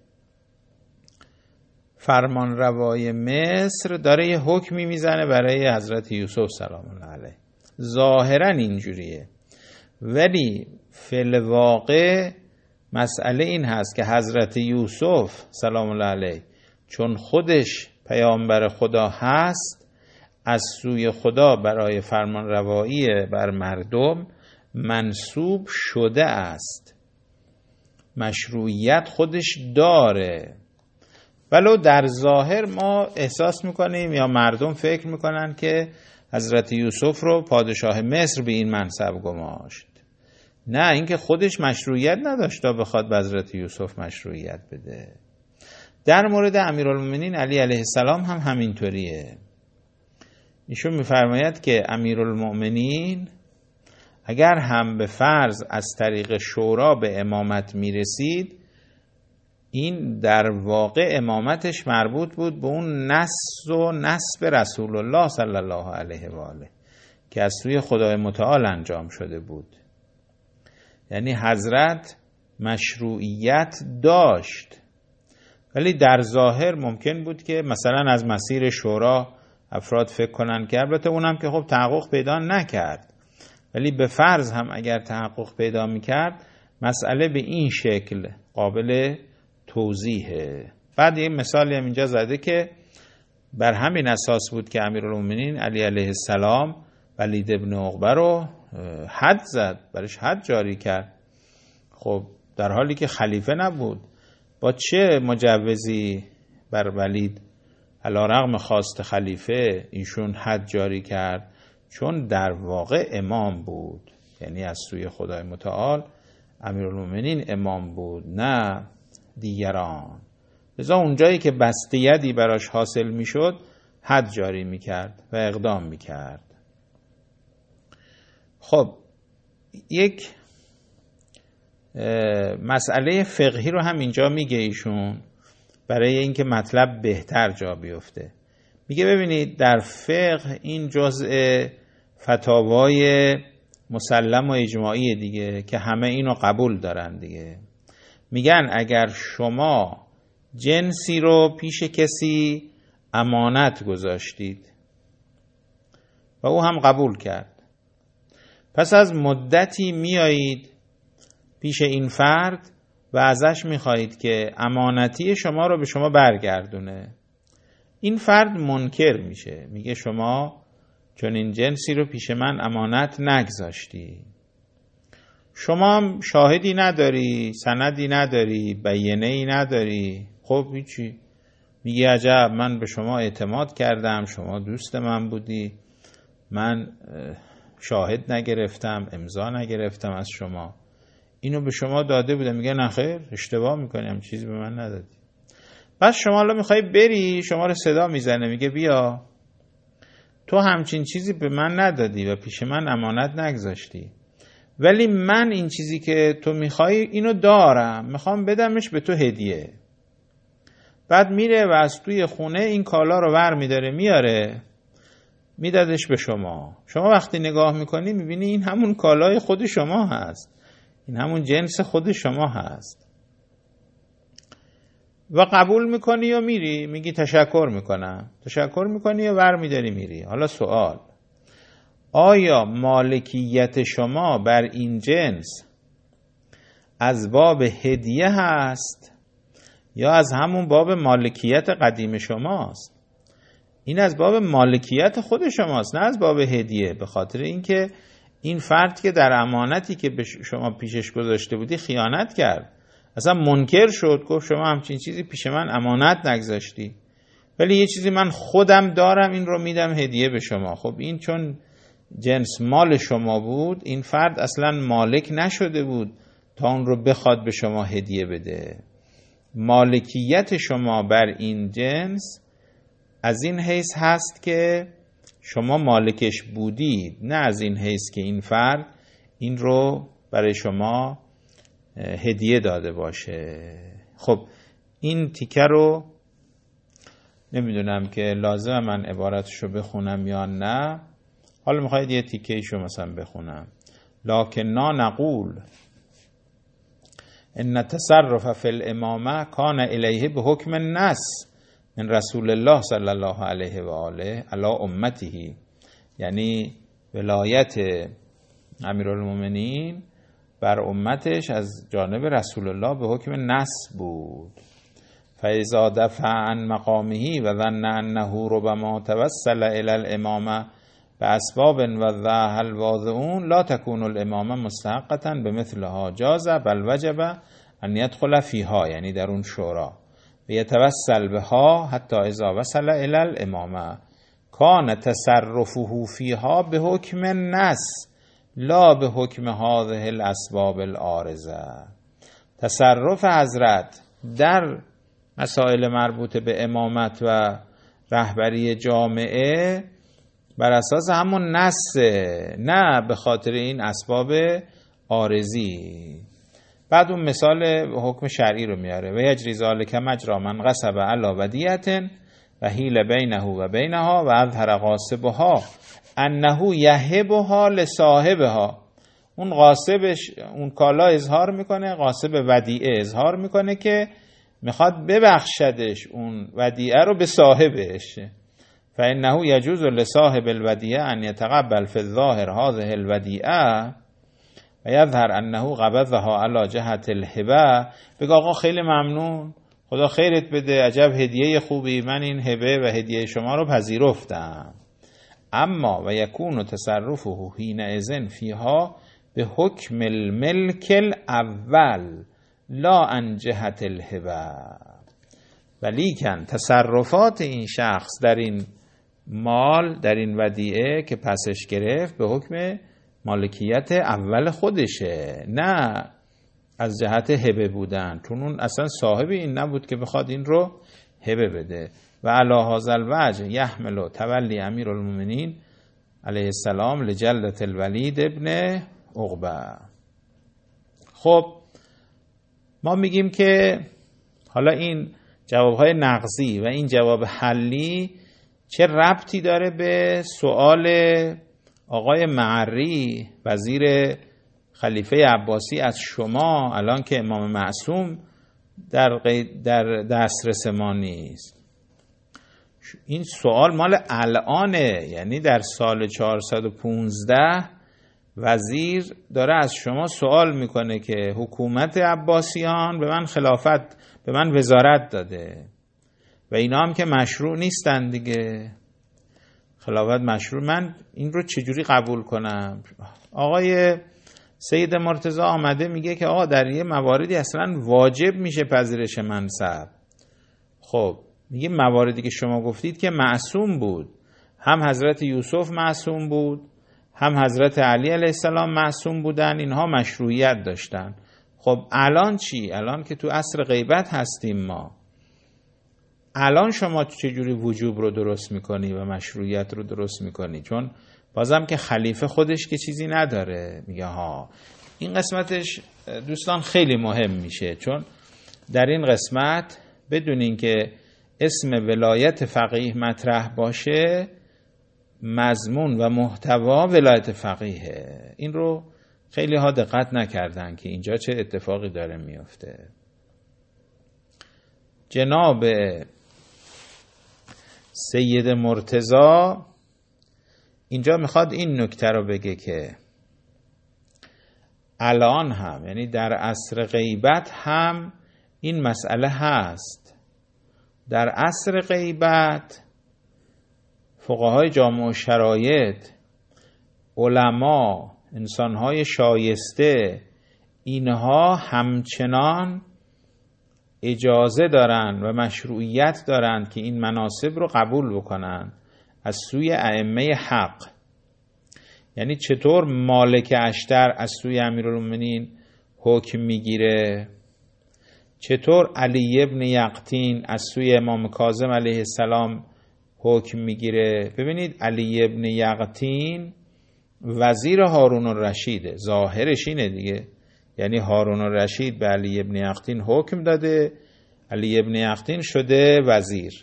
فرمان روای مصر داره یه حکمی میزنه برای حضرت یوسف سلام الله علیه. ظاهرا اینجوریه، ولی فی الواقع مسئله این هست که حضرت یوسف سلام الله علیه چون خودش پیامبر خدا هست، از سوی خدا برای فرمان روایی بر مردم منصوب شده است، مشروعیت خودش داره. ولو در ظاهر ما احساس میکنیم یا مردم فکر میکنن که حضرت یوسف رو پادشاه مصر به این منصب گماشت. نه، اینکه خودش مشروعیت نداشت تا بخواد به حضرت یوسف مشروعیت بده. در مورد امیرالمومنین علی علیه السلام هم همینطوریه. ایشون میفرماید که امیرالمومنین اگر هم به فرض از طریق شورا به امامت میرسید، این در واقع امامتش مربوط بود به اون نص و نسب رسول الله صلی الله علیه و آله که از سوی خدای متعال انجام شده بود. یعنی حضرت مشروعیت داشت، ولی در ظاهر ممکن بود که مثلا از مسیر شورا افراد فکر کنن که، البته اونم که خب تحقق پیدا نکرد، ولی به فرض هم اگر تحقق پیدا میکرد مسئله به این شکل قابل توضیحه. بعد یه مثالی هم اینجا زده که بر همین اساس بود که امیرالمومنین علی علیه السلام ولید ابن عقبه رو حد زد، برش حد جاری کرد. خب در حالی که خلیفه نبود، با چه مجوزی بر ولید علی رغم خواست خلیفه ایشون حد جاری کرد؟ چون در واقع امام بود، یعنی از سوی خدای متعال امیرالمومنین امام بود نه دیگران. لذا اونجایی که بسته یدی براش حاصل میشد حد جاری میکرد و اقدام میکرد. خب یک مسئله فقهی رو هم اینجا میگه ایشون برای اینکه مطلب بهتر جا بیفته. میگه ببینید در فقه این جزء فتاوای مسلم و اجماعی دیگه که همه اینو قبول دارن دیگه. میگن اگر شما جنسی رو پیش کسی امانت گذاشتید و او هم قبول کرد، پس از مدتی میایید پیش این فرد و ازش میخواهید که امانتی شما رو به شما برگردونه. این فرد منکر میشه، میگه شما چون این جنسی رو پیش من امانت نگذاشتی. شما هم شاهدی نداری، سندی نداری، بیانه‌ای نداری. خب هیچی. میگه عجب، من به شما اعتماد کردم، شما دوست من بودی، من شاهد نگرفتم، امضا نگرفتم از شما، اینو به شما داده بودم. میگه نه خیر، اشتباه میکنی، هم چیزی به من ندادی. بس شما الان میخوای بری، شما رو صدا میزنه، میگه بیا تو همچین چیزی به من ندادی و پیش من امانت نگذاشتی، ولی من این چیزی که تو میخوای اینو دارم، میخوام بدمش به تو هدیه. بعد میره و از توی خونه این کالا رو ور میداره میاره میدادش به شما. شما وقتی نگاه میکنی میبینی این همون کالای خود شما هست، این همون جنس خود شما هست و قبول میکنی و میری، میگی تشکر میکنم، تشکر میکنی و ور میداری میری. حالا سوال، آیا مالکیت شما بر این جنس از باب هدیه هست یا از همون باب مالکیت قدیم شماست؟ این از باب مالکیت خود شماست، نه از باب هدیه، به خاطر اینکه این فرد که در امانتی که به شما پیشش گذاشته بودی خیانت کرد، اصلا منکر شد، گفت شما همچین چیزی پیش من امانت نگذاشتی، ولی یه چیزی من خودم دارم این رو میدم هدیه به شما. خب این چون جنس مال شما بود، این فرد اصلا مالک نشده بود تا اون رو بخواد به شما هدیه بده. مالکیت شما بر این جنس از این حیث هست که شما مالکش بودید، نه از این حیث که این فرد این رو برای شما هدیه داده باشه. خب این تیکه رو نمیدونم که لازم من عبارتشو بخونم یا نه. حالا میخواید یه تیکه ایشو مثلا بخونم. لکن نا نقول ان تصرف فی الامامه کان الیه به حکم النص من رسول الله صلی الله علیه و آله علی امته، یعنی ولایت امیرالمومنین بر امتش از جانب رسول الله به حکم نص بود. فاذا دفع عن مقامه و ظن انه ربما توسل الی الامامه باسباب و ذا الواضعون لا تكون الامامه مستحقه بمثلها جاز بل وجب ان يدخل فيها، یعنی در اون شورا، و یتوسل بها حتی اذا وصل الی الامامه کان تصرفه فيها به حکم النص لا به حکم هذه الاسباب العارضه. تصرف حضرت در مسائل مربوط به امامت و رهبری جامعه بر اساس همون نص، نه به خاطر این اسباب عارضی. بعد اون مثال حکم شرعی رو میاره. و یجری ذلک مجری من غصب علی ودیعه و حیل بینه و بینها و اظهر غاصبها انه یهبها لصاحبها. اون غاصبش اون کالا اظهار میکنه، غاصب ودیعه اظهار میکنه که میخواد ببخشدش اون ودیعه رو به صاحبش. فإنه يجوز لصاحب الودیعه ان يتقبل في الظاهر هذه الودیعه و یظهر انه قبضها علی جهت الهبه. بگه آقا خیلی ممنون، خدا خیرت بده، عجب هدیه خوبی، من این هبه و هدیه شما رو پذیرفتم. اما و یکون تصرفه حینئذ فیها به حکم الملک الاول لا عن جهت الهبه. ولیکن تصرفات این شخص در این مال، در این ودیعه که پسش گرفت، به حکم مالکیت اول خودشه، نه از جهت هبه بودن، چون اون اصلا صاحب این نبود که بخواد این رو هبه بده. و علی هذا الوجه یحمل تولی امیرالمومنین علیه السلام لجلة الولید ابن عقبه. خب ما میگیم که حالا این جوابهای نقضی و این جواب حلی چه ربطی داره به سؤال آقای معری وزیر خلیفه عباسی از شما الان که امام معصوم در, در دسترس ما نیست؟ این سوال مال الانه، یعنی در سال چهارصد و پانزده وزیر داره از شما سوال میکنه که حکومت عباسیان به من خلافت، به من وزارت داده و اینا هم که مشروع نیستن دیگه، خلافت مشروع، من این رو چجوری قبول کنم؟ آقای سید مرتضی آمده میگه که آقا در یه مواردی اصلا واجب میشه پذیرش منصب. خب میگه مواردی که شما گفتید که معصوم بود، هم حضرت یوسف معصوم بود، هم حضرت علی علیه السلام معصوم بودن، اینها مشروعیت داشتن. خب الان چی؟ الان که تو عصر غیبت هستیم ما، الان شما چجوری وجوب رو درست میکنی و مشروعیت رو درست میکنی؟ چون بازم که خلیفه خودش که چیزی نداره. میگه ها این قسمتش دوستان خیلی مهم میشه، چون در این قسمت بدونین که اسم ولایت فقیه مطرح باشه، مضمون و محتوا ولایت فقیهه. این رو خیلی ها دقت نکردن که اینجا چه اتفاقی داره میفته. جناب سید مرتضی اینجا میخواد این نکته رو بگه که الان هم، یعنی در عصر غیبت هم این مسئله هست. در عصر غیبت فقهای جامع و شرایط، علما، انسانهای شایسته، اینها همچنان اجازه دارن و مشروعیت دارن که این مناصب رو قبول بکنن از سوی ائمه حق. یعنی چطور مالک اشتر از سوی امیرالمومنین حکم میگیره، چطور علی ابن یقطین از سوی امام کاظم علیه السلام حکم میگیره. ببینید علی ابن یقطین وزیر هارون الرشیده، ظاهرش اینه دیگه، یعنی هارون الرشید به علی ابن یقطین حکم داده، علی ابن یقطین شده وزیر.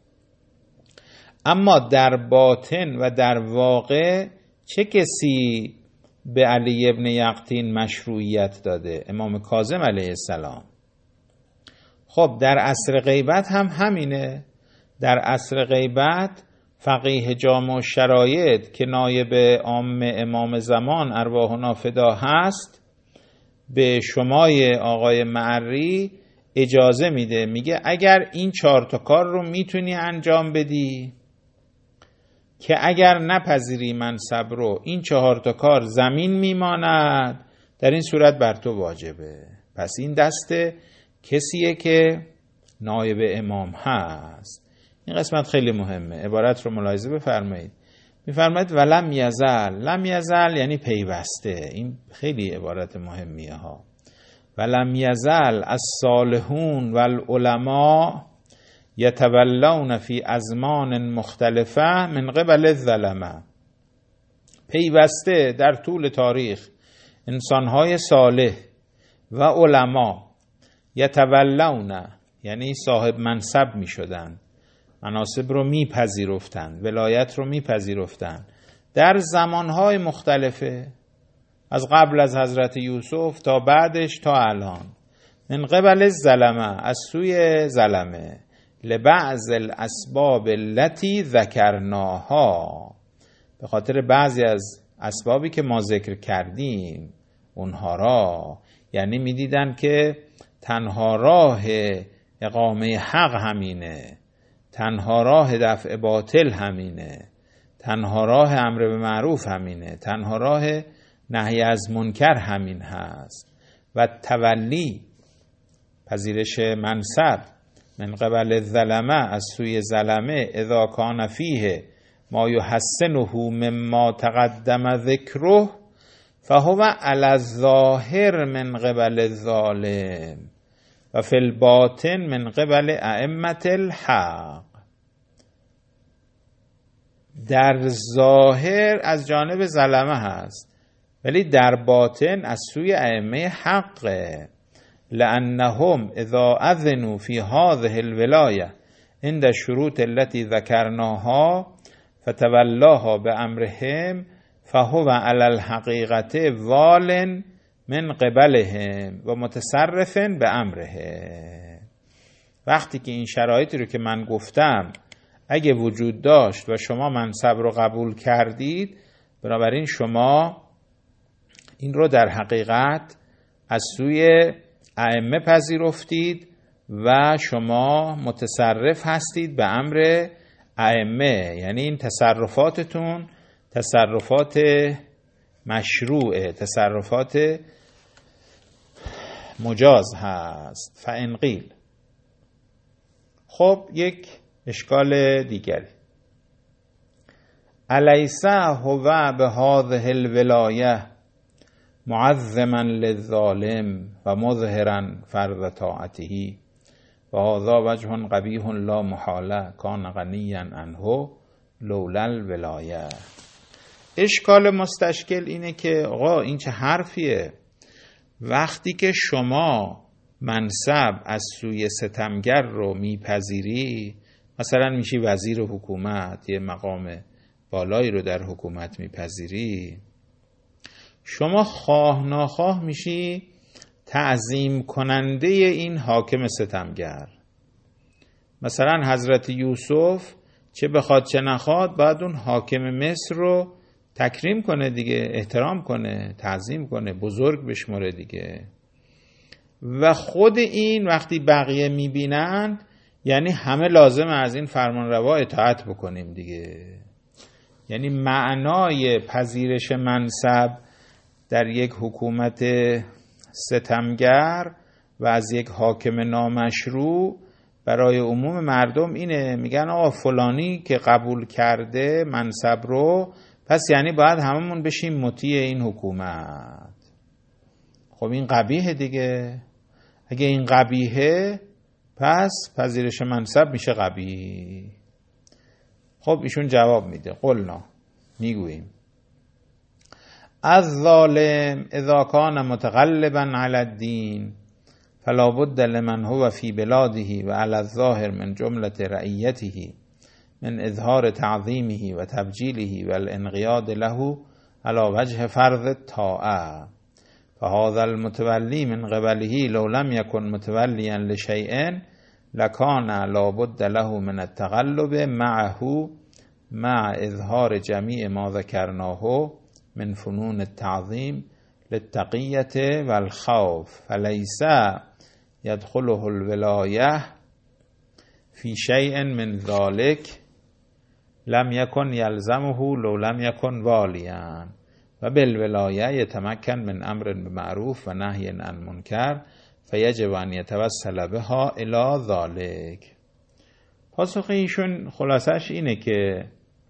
اما در باطن و در واقع چه کسی به علی ابن یقطین مشروعیت داده؟ امام کاظم علیه السلام. خب در عصر غیبت هم همینه. در عصر غیبت فقیه جامع شرایط که نایب عام امام زمان ارواحنا فدا هست، به شمای آقای معری اجازه میده، میگه اگر این چهار تا کار رو میتونی انجام بدی که اگر نپذیری منصب رو، این چهار تا کار زمین میماند، در این صورت بر تو واجبه. پس این دست کسیه که نایب امام هست. این قسمت خیلی مهمه، عبارت رو ملاحظه بفرمایید. میفرماید ولم یزل. لم یزل یعنی پیوسته. این خیلی عبارت مهمیه ها. ولم یزل الصالحون والعلماء یتولون فی ازمان مختلفه من قبل الظلمه. پیوسته در طول تاریخ انسانهای صالح و علما یتولون یعنی صاحب منصب می شدن، مناصب رو می پذیرفتن، ولایت رو می پذیرفتن در زمانهای مختلفه، از قبل از حضرت یوسف تا بعدش تا الان. من قبل الظلمه، از سوی ظلمه. لبعض الاسباب التي ذکرناها، به خاطر بعضی از اسبابی که ما ذکر کردیم اونها را. یعنی میدیدن که تنها راه اقامه حق همینه، تنها راه دفع باطل همینه، تنها راه امر به معروف همینه، تنها راه نهی از منکر همین هست. و تولی، پذیرش منصب، من قبل الظلمه، از سوی ظلمه، اذا کان فیه ما یحسنه مما تقدم ذکره فهو علی الظاهر من قبل الظالم و فی الباطن من قبل ائمة الحق. در ظاهر از جانب ظلمه هست، ولی در باطن از سوی ائمه حقه. لأنهم اذا اذنوا فی هذه الولایه عند الشروط التي ذکرناها فتولاها بامرهم فهو علی الحقیقة وال من قبلهم و متصرف بامرهم. وقتی که این شرایطی رو که من گفتم اگه وجود داشت و شما منصب رو قبول کردید، بنابراین شما این رو در حقیقت از سوی ائمه پذیرفتید و شما متصرف هستید به امر ائمه. یعنی این تصرفاتتون تصرفات مشروعه، تصرفات مجاز هست. فإن قیل. خب یک اشکال دیگری، الیس هو بهذه الولایه معظما للظالم و مظهرا فرض طاعته و هذا وجه قبیح لا محاله کان غنیا عنه لولا الولایه. اشکال مستشکل اینه که آقا این چه حرفیه؟ وقتی که شما منصب از سوی ستمگر رو میپذیری، مثلا میشی وزیر حکومت، یه مقام بالایی رو در حکومت میپذیری، شما خواه ناخواه میشی تعظیم کننده این حاکم ستمگر. مثلا حضرت یوسف چه بخواد چه نخواد باید اون حاکم مصر رو تکریم کنه دیگه، احترام کنه، تعظیم کنه، بزرگ بشماره دیگه. و خود این وقتی بقیه میبینن یعنی همه لازم از این فرمانروا اطاعت بکنیم دیگه. یعنی معنای پذیرش منصب در یک حکومت ستمگر و از یک حاکم نامشروع برای عموم مردم اینه، میگن آقا فلانی که قبول کرده منصب رو، پس یعنی باید هممون بشیم مطیع این حکومت. خب این قبیحه دیگه. اگه این قبیحه پس پذیرش منصب میشه قبیح. خب ایشون جواب میده، قلنا، میگوییم الظالم اذا کان متغلبا علی الدین فلا بد لمن هو فی بلاده و علی الظاهر من جملة رعیته من اظهار تعظیمه و تبجیله و الانقیاد له علی وجه فرض الطاعه فهذا المتولی من قبله لو لم يكن متولیا لشیء لکان لا بد له من التغلب معه مع اظهار جمیع ما ذکرناه من فنون التعظیم للتقیة والخوف فلیس يدخله الولایه فی شیء من ذلك لم يكن يلزمه لو لم يكن والیا و بالولایه یتمکن من امر بمعروف و نهی عن منکر فیجب ان یتوسل بها الی ذلك. پاسخ ایشون خلاصش اینه که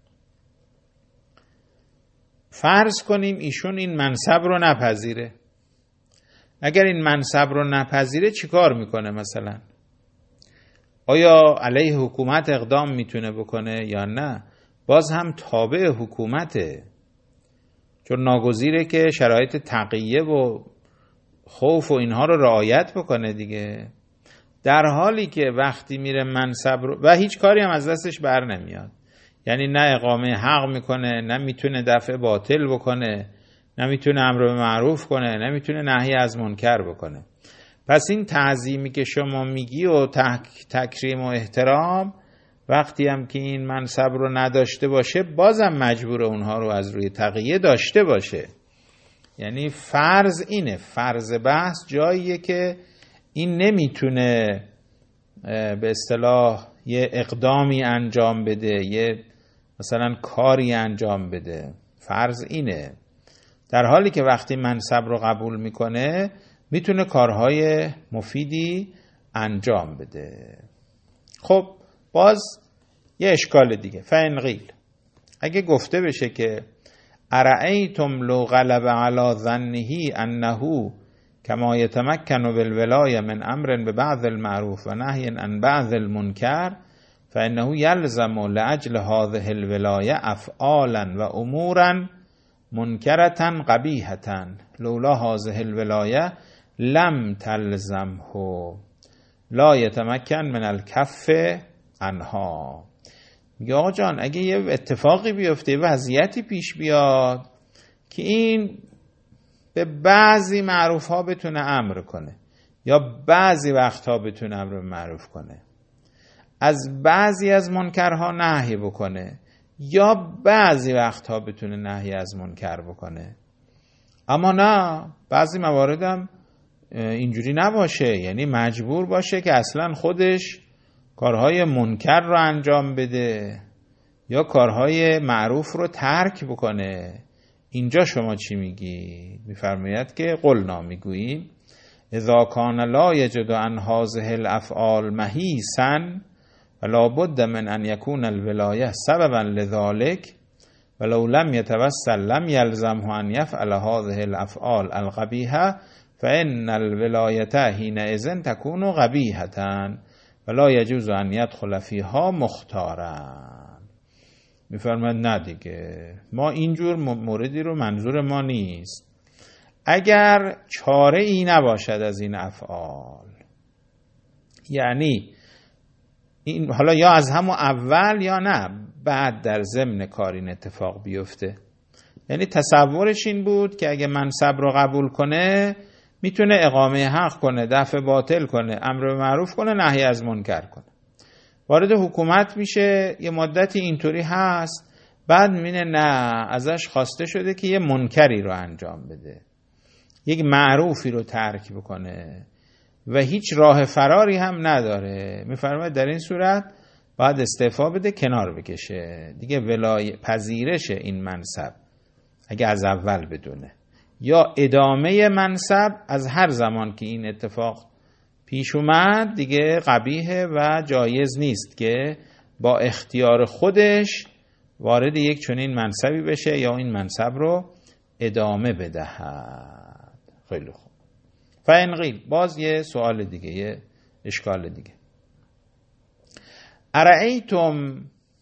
فرض کنیم ایشون این منصب رو نپذیره. اگر این منصب رو نپذیره چیکار میکنه؟ مثلا آیا علیه حکومت اقدام میتونه بکنه یا نه؟ باز هم تابع حکومته، چون ناگزیره که شرایط تقیه و خوف و اینها رو رعایت بکنه دیگه. در حالی که وقتی میره منصب رو و هیچ کاری هم از دستش بر نمیاد، یعنی نه اقامه حق میکنه، نه میتونه دفع باطل بکنه، نه میتونه امر به معروف کنه، نه میتونه نهی از منکر بکنه. پس این تعظیمی که شما میگی و تک، تکریم و احترام، وقتی هم که این منصب رو نداشته باشه بازم مجبور اونها رو از روی تقیه داشته باشه. یعنی فرض اینه، فرض بحث جاییه که این نمیتونه به اصطلاح یه اقدامی انجام بده، یه مثلا کاری انجام بده. فرض اینه، در حالی که وقتی منصب رو قبول میکنه میتونه کارهای مفیدی انجام بده. خب باز یه اشکال دیگه، فإن قیل، اگه گفته بشه که ارأیتم لو غلب علی ظنه انه کما یتمکن بالولایه من امر ببعض المعروف و نهی عن بعض المنکر فانه یلزم لاجل هذه الولایه افعالا و امورا منکرة قبیحة لولا هذه الولایه لم تلزمه لا یتمکن من الکف عنها. میگه آقا جان، اگه یه اتفاقی بیفته، وضعیتی پیش بیاد که این به بعضی معروف ها بتونه امر کنه یا بعضی وقتها بتونه امر معروف کنه، از بعضی از منکرها نهی بکنه یا بعضی وقتها بتونه نهی از منکر بکنه، اما نه بعضی مواردم اینجوری نباشه، یعنی مجبور باشه که اصلا خودش کارهای منکر رو انجام بده یا کارهای معروف رو ترک بکنه. اینجا شما چی میگی؟ میفرماید که قلنا، میگوییم اذا کان لا یجد عن هذه الافعال محیسا ولا بد من ان یکون الولایه سببا لذلك ولو لم يتوسل لم يلزمه ان يفعل هذه الافعال القبیحه فان الولایه حینئذ تكون قبیحه ولا یجوز ان یدخل فیها مختارا. میفرماید نه دیگه، ما اینجور موردی رو منظور ما نیست. اگر چاره ای نباشد از این افعال، یعنی این حالا یا از همون اول یا نه بعد در ضمن کار این اتفاق بیفته، یعنی تصورش این بود که اگه منصب رو قبول کنه میتونه اقامه حق کنه، دفع باطل کنه، امر به معروف کنه، نهی از منکر کنه. وارد حکومت میشه، یه مدتی اینطوری هست، بعد میبینه نه، ازش خواسته شده که یه منکری رو انجام بده، یک معروفی رو ترک بکنه و هیچ راه فراری هم نداره. میفرماید در این صورت باید استعفا بده، کنار بکشه دیگه. ولای پذیرش این منصب اگه از اول بدونه، یا ادامه منصب از هر زمان که این اتفاق پیش اومد دیگه قبیحه و جایز نیست که با اختیار خودش وارد یک چنین منصبی بشه یا این منصب رو ادامه بدهد. خیلی خوب. فإن قیل، باز یه سوال دیگه، یه اشکال دیگه. ارأیتم،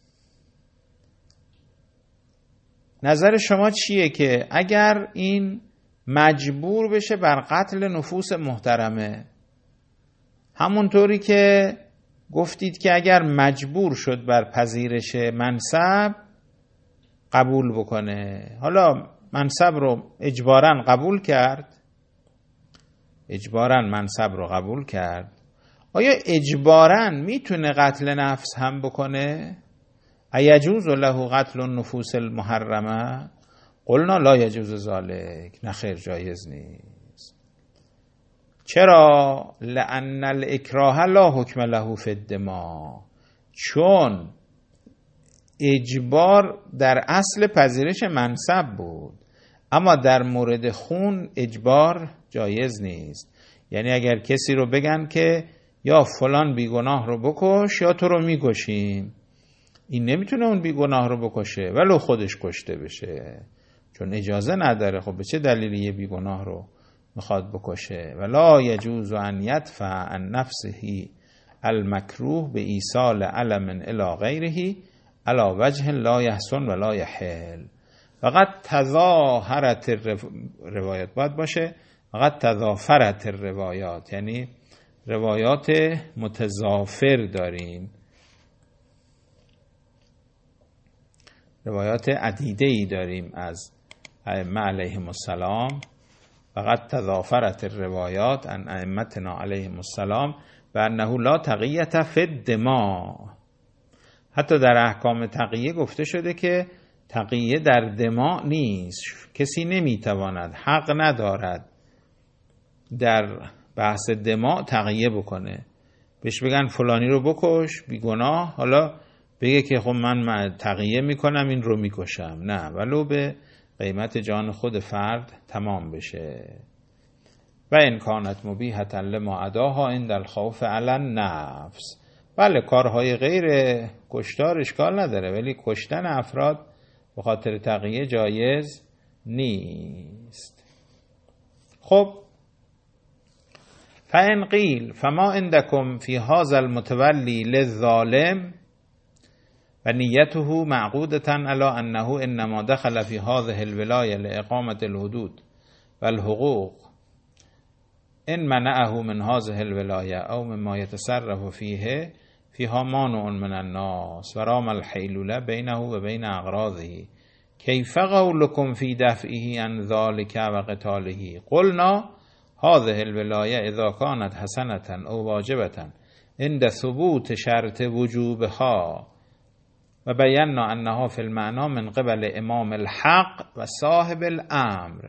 نظر شما چیه که اگر این مجبور بشه بر قتل نفوس محترمه، همونطوری که گفتید که اگر مجبور شد بر پذیرش منصب قبول بکنه، حالا منصب رو اجباراً قبول کرد، اجباراً منصب رو قبول کرد، آیا اجباراً میتونه قتل نفس هم بکنه؟ ایجوز له قتل النفوس المحرمه؟ قلنا لا یجوز ذلک، نه خیر، جایز نیست. چرا؟ لأن الاکراه لا حکم له فی الدماء، چون اجبار در اصل پذیرش منصب بود، اما در مورد خون اجبار جایز نیست. یعنی اگر کسی رو بگن که یا فلان بیگناه رو بکش یا تو رو میکشیم، این نمیتونه اون بیگناه رو بکشه ولو خودش کشته بشه، چون اجازه نداره. خب به چه دلیلی یه بیگناه رو میخواد بکشه؟ ولا یجوز ان یدفع عن نفسه المکروه به ایصال علم الی غیره علی وجه لا یحسن ولا یحل. فقط تظاهرت روایات باید باشه، فقط تظافرت روایات، یعنی روایات متظافر داریم، روایات عدیده ای داریم از ائمه علیهم السلام فقد تضافرت الروایات عن ائمتنا علیهم السلام و انه لا تقیة فی الدماء. حتی در احکام تقیه گفته شده که تقیه در دماء نیست. کسی نمیتواند، حق ندارد در بحث دماء تقیه بکنه، بهش بگن فلانی رو بکش بی گناه، حالا بگه که خب من تقیه میکنم این رو میکشم. نه، ولو به قیمت جان خود فرد تمام بشه. و ان کانت مبیحة لما اداها عند الخوف علی النفس. بله، کارهای غیر کشتار اشکال نداره، ولی کشتن افراد به خاطر تقیه جایز نیست. خب فإن قیل فما عندكم في هذا المتولی للظالم و نیته معقودة على انه انما دخل في هذه الولاية لإقامة الحدود والحقوق ان منعه من هذه الولاية او مما يتصرف فيه فيها مانع من الناس و رام الحيلولة بينه و بين اغراضه كيف قولكم في دفعه عن ذلك و قتاله. قلنا هذه الولاية اذا كانت حسنة او واجبة عند ثبوت شرط وجوبها و بینا انها فی المعنى من قبل امام الحق و صاحب الامر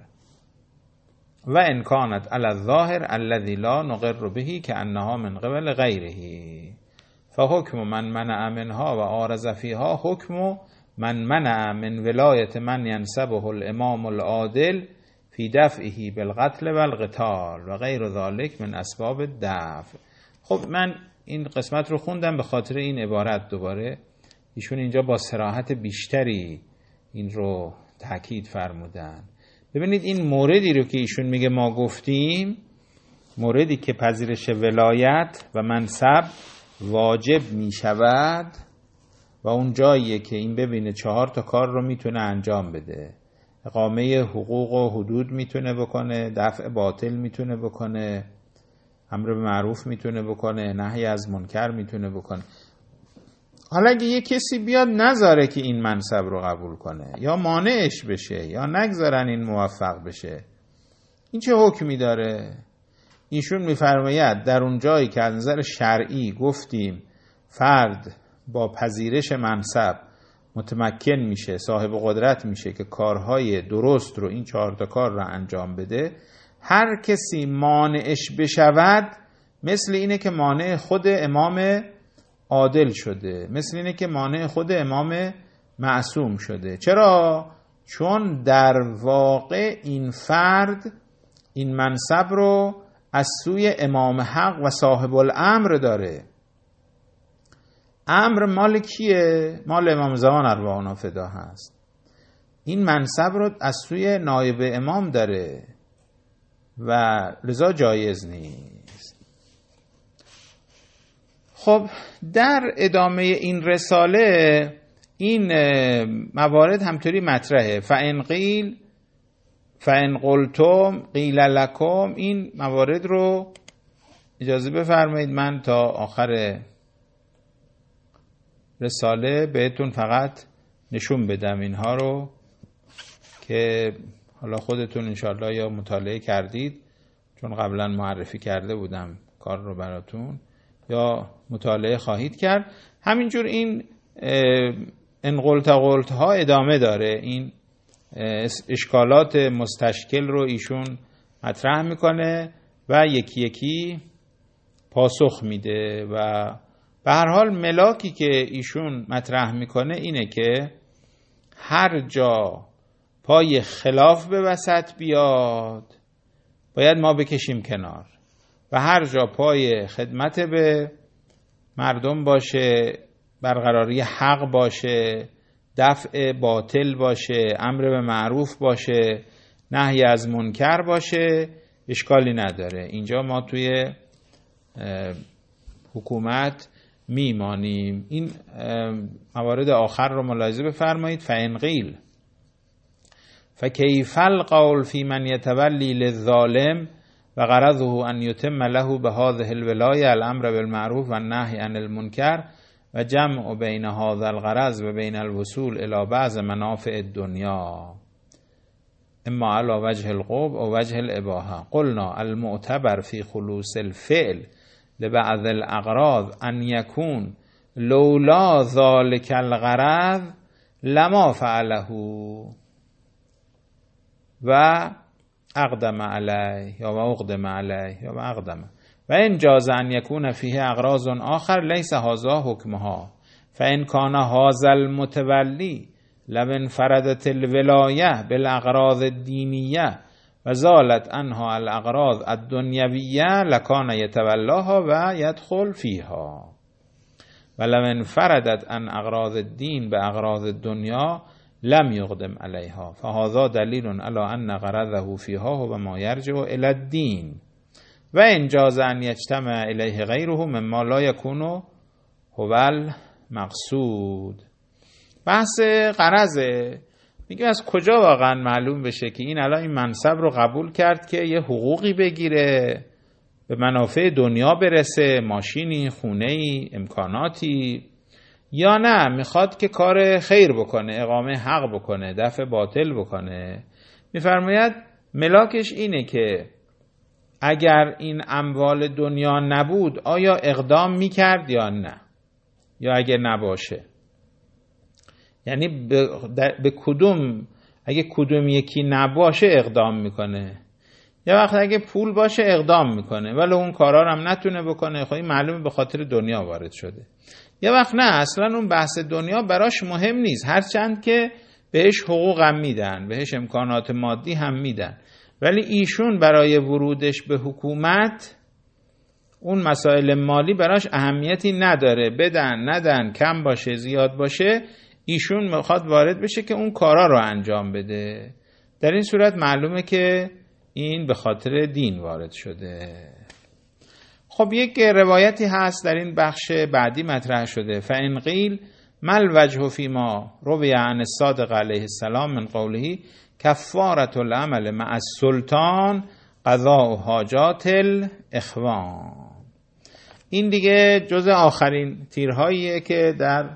و ان كانت على الظاهر الذي لا نقر به كأنها من قبل غیره فحکم من منع منها و عارض فيها حکم من منع من ولایت من ینسبه الامام العادل فی دفعه بالقتل والقتال و غیر ذلك من اسباب الدفع. خب من این قسمت رو خوندم به خاطر این عبارت. دوباره ایشون اینجا با صراحت بیشتری این رو تاکید فرمودن. ببینید این موردی رو که ایشون میگه ما گفتیم، موردی که پذیرش ولایت و منصب واجب میشود و اون جاییه که این ببینه چهار تا کار رو میتونه انجام بده. اقامه حقوق و حدود میتونه بکنه، دفع باطل میتونه بکنه، امر به معروف میتونه بکنه، نهی از منکر میتونه بکنه. حالا اگه یه کسی بیاد نذاره که این منصب رو قبول کنه یا مانعش بشه یا نگذارن این موفق بشه، این چه حکمی داره؟ ایشون میفرماید در اون جایی که از نظر شرعی گفتیم فرد با پذیرش منصب متمکن میشه، صاحب قدرت میشه که کارهای درست رو، این چهار تا کار رو انجام بده، هر کسی مانعش بشود مثل اینه که مانع خود امام عادل شده، مثل اینه که مانع خود امام معصوم شده. چرا؟ چون در واقع این فرد این منصب رو از سوی امام حق و صاحب الامر داره. امر مال کیه؟ مال امام زمان ارواحنا فدا هست. این منصب رو از سوی نایب امام داره و لذا جایز نیست. خب در ادامه این رساله این موارد همطوری مطرحه. فإن قیل فإن قلتم قیل لکم، این موارد رو اجازه بفرمایید من تا آخر رساله بهتون فقط نشون بدم اینها رو که حالا خودتون انشاءالله یا مطالعه کردید، چون قبلا معرفی کرده بودم کار رو براتون، یا مطالعه خواهید کرد. همینجور این ان قلت قلت ها ادامه داره. این اشکالات مستشکل رو ایشون مطرح میکنه و یکی یکی پاسخ میده و به هر حال ملاکی که ایشون مطرح میکنه اینه که هر جا پای خلاف به وسط بیاد باید ما بکشیم کنار و هر جا پای خدمت به مردم باشه، برقراری حق باشه، دفع باطل باشه، امر به معروف باشه، نهی از منکر باشه، اشکالی نداره. اینجا ما توی حکومت میمانیم. این موارد آخر رو ملاحظه بفرمایید. فإن قیل فکیف القول فی من یتولی للظالم و غرضه ان یتم له بهذه الولایه الامر بالمعروف و النهی عن المنکر و جمع بین هذا الغرض و بین الوصول الی بعض منافع الدنیا. اما علی وجه القبح او وجه الاباحه. قلنا المعتبر فی خلوص الفعل لبعض الاغراض ان یکون لولا ذلك الغرض لما فعله و اقدم علیه یا و اقدم علیه یا و اقدم و ان جاز ان یکون فیه اغراض آخر لیس هذا حکمها فان کان هذا المتولی لو انفردت الولایه بالاغراض الدینیه و زالت عنها الاغراض الدنیویه لکان یتولاها و یدخل فیها و لو انفردت عن اغراض الدین به اغراض الدنیا لم یقدم علیها فهذا دلیل علی ان غرضه فیها هو ما یرجع الی الدین و ان جاز ان یجتمع الیه غیره مما لا یکون هو المقصود. بحث غرضه، میگه از کجا واقعا معلوم بشه که این الان این منصب رو قبول کرد که یه حقوقی بگیره، به منافع دنیا برسه، ماشینی، خونه‌ای، امکاناتی، یا نه میخواد که کار خیر بکنه، اقامه حق بکنه، دفع باطل بکنه. میفرماید ملاکش اینه که اگر این اموال دنیا نبود آیا اقدام میکرد یا نه، یا اگه نباشه یعنی به, به کدوم، اگه کدوم یکی نباشه اقدام میکنه، یا وقت اگه پول باشه اقدام میکنه ولی اون کارا رو هم نتونه بکنه، خب این معلومه به خاطر دنیا وارد شده. یا وقت نه، اصلا اون بحث دنیا براش مهم نیست، هرچند که بهش حقوق هم میدن، بهش امکانات مادی هم میدن، ولی ایشون برای ورودش به حکومت اون مسائل مالی براش اهمیتی نداره، بدن ندن، کم باشه زیاد باشه، ایشون میخواد وارد بشه که اون کارا رو انجام بده. در این صورت معلومه که این به خاطر دین وارد شده. خب یک روایتی هست در این بخش بعدی مطرح شده، فإن قیل مل وجه فیما روی عن الصادق علیه السلام من قوله کفارة العمل مع السلطان قضاء حاجات الاخوان. این دیگه جز آخرین تیرهاییه که در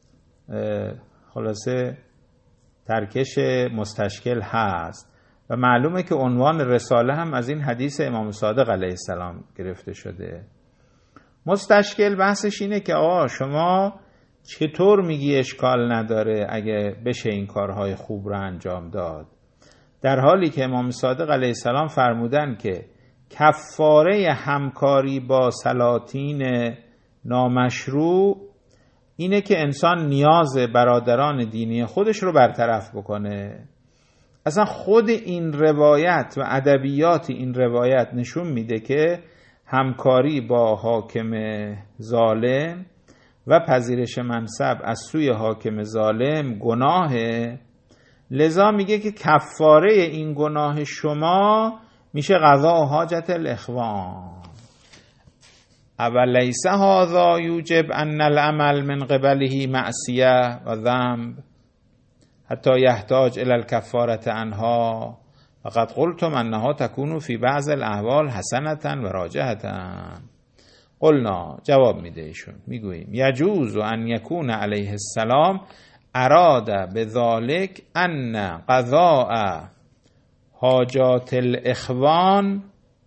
خلاصه ترکش مستشکل هست و معلومه که عنوان رساله هم از این حدیث امام صادق علیه السلام گرفته شده. مستشکل بحثش اینه که آقا شما چطور میگی اشکال نداره اگه بشه این کارهای خوب رو انجام داد، در حالی که امام صادق علیه السلام فرمودن که کفاره همکاری با سلاطین نامشروع اینه که انسان نیاز برادران دینی خودش رو برطرف بکنه. اصلا خود این روایت و ادبیات این روایت نشون میده که همکاری با حاکم ظالم و پذیرش منصب از سوی حاکم ظالم گناهه، لذا میگه که کفاره این گناه شما میشه قضاء حاجت الاخوان. اولیس هذا یوجب ان العمل من قبله معصیه و ذنب حتی یحتاج الى الکفاره عنها وقد قلتم انها تكون في بعض الاحوال حسنه و راجحه. قلنا، جواب میده ایشون، میگوییم یجوز ان یکون علیه السلام اراد بذلك ان قضاء حاجات الاخوان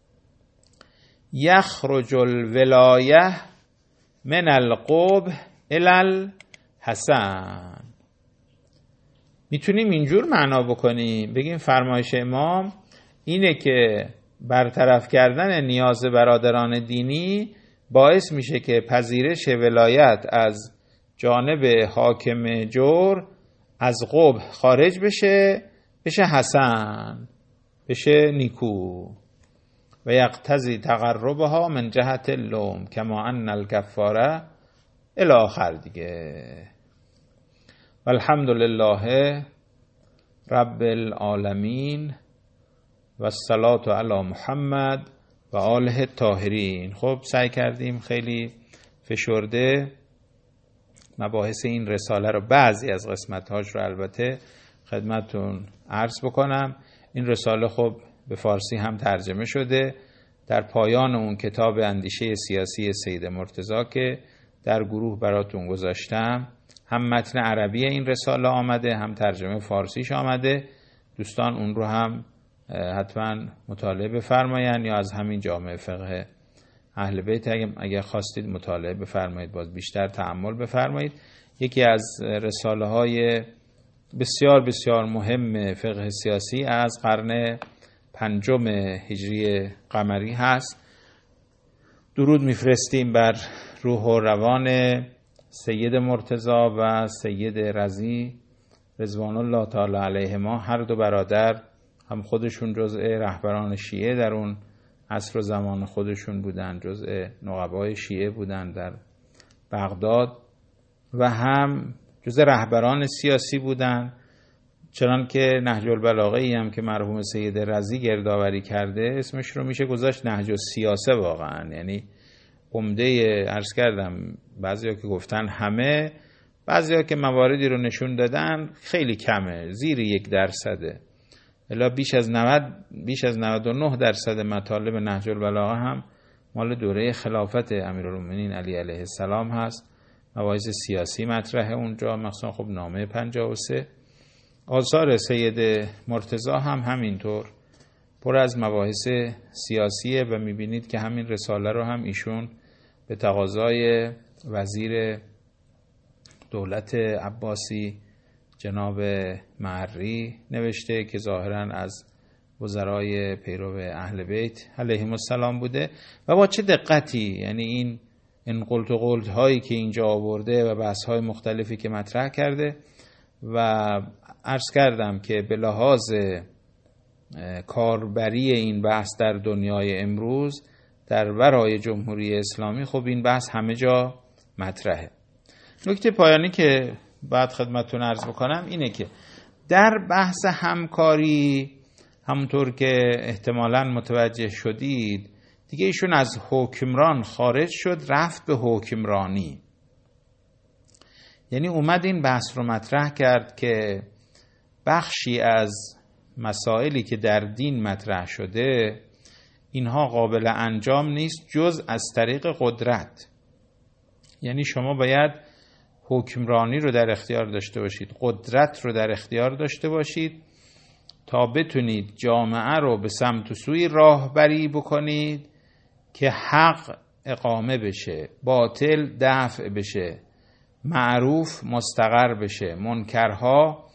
یخرج الولایه من القبح الی الحسن. میتونیم اینجور معنا بکنیم، بگیم فرمایش امام اینه که برطرف کردن نیاز برادران دینی باعث میشه که پذیرش ولایت از جانب حاکم جور از قبح خارج بشه، بشه حسن، بشه نیکو. و یقتضی تقربها من جهت اللوم کما ان الکفاره الی آخر دیگه. والحمد لله رب العالمین و الصلاة علی محمد و آله الطاهرین. خب سعی کردیم خیلی فشرده مباحث این رساله رو، بعضی از قسمت‌هاش رو البته خدمتتون عرض بکنم. این رساله خب به فارسی هم ترجمه شده. در پایان اون کتاب اندیشه سیاسی سید مرتضی که در گروه براتون گذاشتم هم متن عربی این رساله آمده، هم ترجمه فارسیش آمده دوستان اون رو هم حتما مطالعه بفرمایید یا از همین جامعه فقه اهل بیت اگر خواستید مطالعه بفرمایید، باز بیشتر تأمل بفرمایید. یکی از رساله های بسیار بسیار مهم فقه سیاسی از قرن پنجم هجری قمری هست. درود میفرستیم بر روح و روان سید مرتضی و سید رضی رضوان الله تعالی علیهما. هر دو برادر هم خودشون جزء رهبران شیعه در اون عصر و زمان خودشون بودن، جزء نقبای شیعه بودن در بغداد و هم جزء رهبران سیاسی بودن، چنان که نهج البلاغه ای هم که مرحوم سید رضی گردآوری کرده اسمش رو میشه گذاشت نهج السیاسه. واقعا یعنی عمده، عرض کردم بعضیا که گفتن همه، بعضیا که مواردی رو نشون دادن خیلی کمه، زیر یک درصده، الا بیش از نود بیش از نود و نه درصد مطالب نهج البلاغه هم مال دوره خلافت امیرالمومنین علی علیه السلام هست. مباحث سیاسی مطرحه اونجا، مخصوصا خب نامه پنجاه و سه. آثار سید مرتضی هم همینطور پر از مباحث سیاسیه و میبینید که همین رساله رو هم ایشون به تقاضای وزیر دولت عباسی جناب معری نوشته که ظاهراً از وزرای پیرو اهل بیت علیهم السلام بوده و با چه دقتی، یعنی این این قلت و قلت هایی که اینجا آورده و بحث های مختلفی که مطرح کرده و عرض کردم که به لحاظ کاربری این بحث در دنیای امروز در ورای جمهوری اسلامی خب این بحث همه جا مطرحه. نکته پایانی که بعد خدمتتون عرض بکنم اینه که در بحث همکاری همونطور که احتمالاً متوجه شدید دیگه ایشون از حکمران خارج شد، رفت به حکمرانی. یعنی اومد این بحث رو مطرح کرد که بخشی از مسائلی که در دین مطرح شده اینها قابل انجام نیست جز از طریق قدرت. یعنی شما باید حکمرانی رو در اختیار داشته باشید، قدرت رو در اختیار داشته باشید تا بتونید جامعه رو به سمت و سوی راهبری بکنید که حق اقامه بشه، باطل دفع بشه، معروف مستقر بشه، منکرها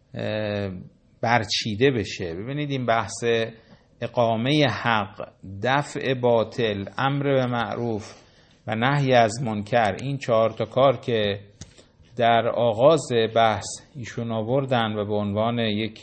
برچیده بشه. ببینید این بحث اقامه حق، دفع باطل، امر به معروف و نهی از منکر، این چهار تا کار که در آغاز بحث ایشون آوردن و به عنوان یک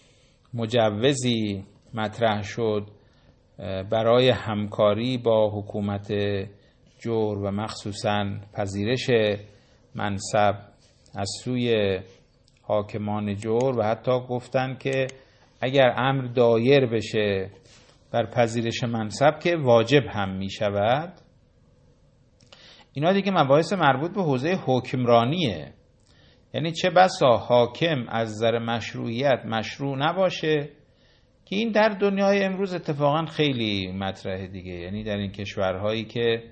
مجوزی مطرح شد برای همکاری با حکومت جور و مخصوصاً پذیرش منصب از سوی حاکمان جور و حتی گفتن که اگر امر دایر بشه بر پذیرش منصب که واجب هم می شود. اینا دیگه مباحث مربوط به حوزه حکمرانیه. یعنی چه بسا حاکم از نظر مشروعیت مشروع نباشه، که این در دنیای امروز اتفاقا خیلی مطرحه دیگه. یعنی در این کشورهایی که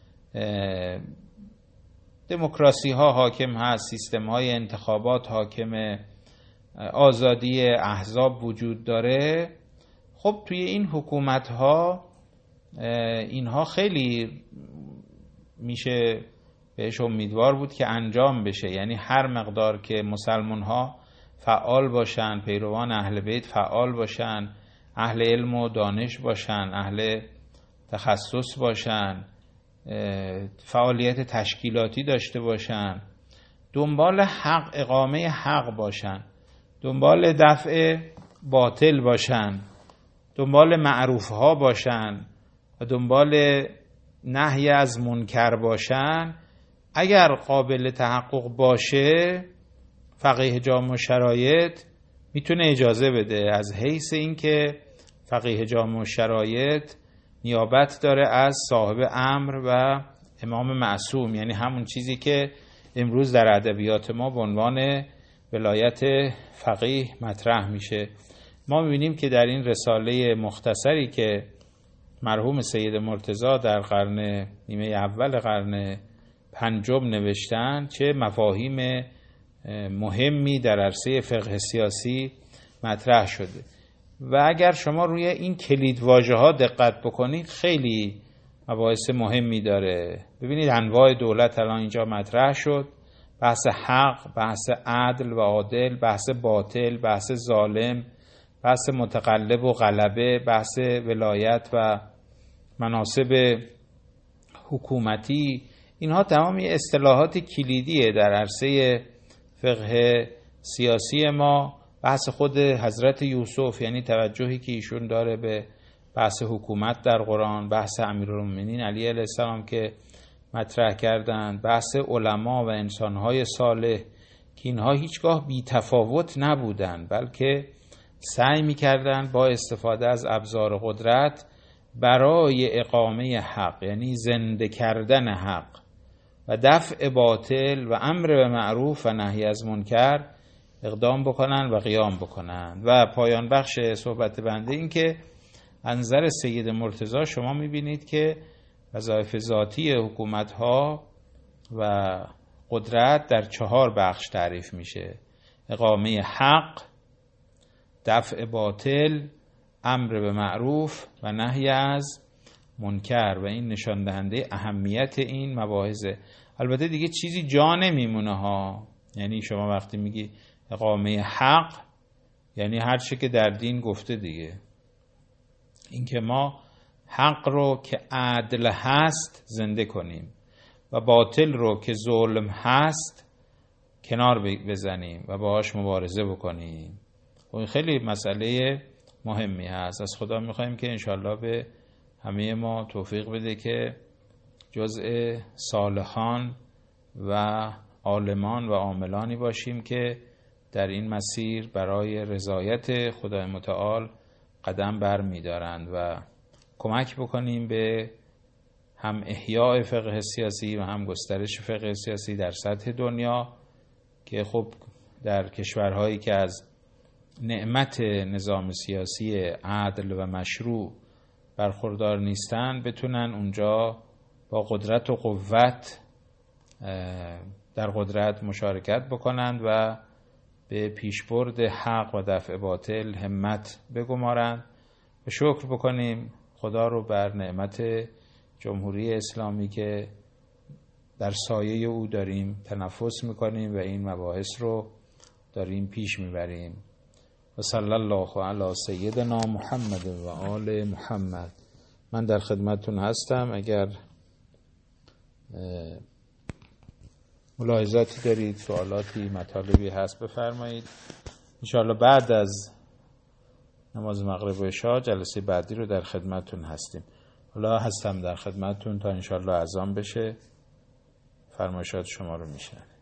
دموکراسی ها حاکم هست، سیستم های انتخابات حاکم، آزادی احزاب وجود داره، خب توی این حکومت ها اینها خیلی میشه بهش امیدوار بود که انجام بشه. یعنی هر مقدار که مسلمان ها فعال باشن، پیروان اهل بیت فعال باشن، اهل علم و دانش باشن، اهل تخصص باشن، فعالیت تشکیلاتی داشته باشن، دنبال حق، اقامه حق باشن، دنبال دفع باطل باشن، دنبال معروف ها باشن و دنبال نهی از منکر باشن، اگر قابل تحقق باشه فقیه جامع شرایط میتونه اجازه بده، از حیث این که فقیه جامع شرایط نیابت داره از صاحب امر و امام معصوم، یعنی همون چیزی که امروز در ادبیات ما به عنوان ولایت فقیه مطرح میشه. ما میبینیم که در این رساله مختصری که مرحوم سید مرتضی در قرن نیمه اول قرن پنجم نوشتن چه مفاهیم مهمی در عرصه فقه سیاسی مطرح شده. و اگر شما روی این کلید واژه ها دقت بکنید خیلی مباحث مهمی داره. ببینید انواع دولت الان اینجا مطرح شد، بحث حق، بحث عدل و عادل، بحث باطل، بحث ظالم، بحث متقلب و غلبه، بحث ولایت و مناصب حکومتی. اینها تمامی اصطلاحات کلیدیه در عرصه فقه سیاسی ما. بحث خود حضرت یوسف، یعنی توجهی که ایشون داره به بحث حکومت در قرآن، بحث امیرالمومنین علی علیه السلام که مطرح کردند، بحث علما و انسانهای صالح که اینها هیچگاه بی تفاوت نبودند، بلکه سعی می‌کردند با استفاده از ابزار قدرت برای اقامه حق، یعنی زنده کردن حق و دفع باطل و امر به معروف و نهی از منکر اقدام بکنن و قیام بکنن. و پایان بخش صحبت بنده این که از نظر سید مرتضی شما می‌بینید که وظایف ذاتی حکومت‌ها و قدرت در چهار بخش تعریف میشه: اقامه حق، دفع باطل، امر به معروف و نهی از منکر. و این نشان دهنده اهمیت این مباحثه. البته دیگه چیزی جا نمیمونه ها، یعنی شما وقتی میگی اقامه حق یعنی هر چه که در دین گفته دیگه. این که ما حق رو که عدل هست زنده کنیم و باطل رو که ظلم هست کنار بزنیم و باهاش مبارزه بکنیم. و این خیلی مسئله مهمی هست. از خدا میخوایم که انشالله به همه ما توفیق بده که جزء صالحان و عالمان و عاملانی باشیم که در این مسیر برای رضایت خدای متعال قدم بر می دارند و کمک بکنیم به هم احیاء فقه سیاسی و هم گسترش فقه سیاسی در سطح دنیا، که خب در کشورهایی که از نعمت نظام سیاسی عادل و مشروع برخوردار نیستن بتونن اونجا با قدرت و قوت در قدرت مشارکت بکنند و به پیشبرد حق و دفع باطل همت بگمارند. و شکر بکنیم خدا رو بر نعمت جمهوری اسلامی که در سایه او داریم تنفس میکنیم و این مباحث رو داریم پیش میبریم. و صلی الله علی سیدنا محمد و آل محمد. من در خدمتون هستم. اگر ملاحظاتی دارید، سوالاتی، مطالبی هست بفرمایید. انشاءالله بعد از نماز مغرب و عشاء جلسه بعدی رو در خدمتون هستیم. حالا هستم در خدمتون تا انشاءالله اذان بشه فرمایشات شما رو میشنم.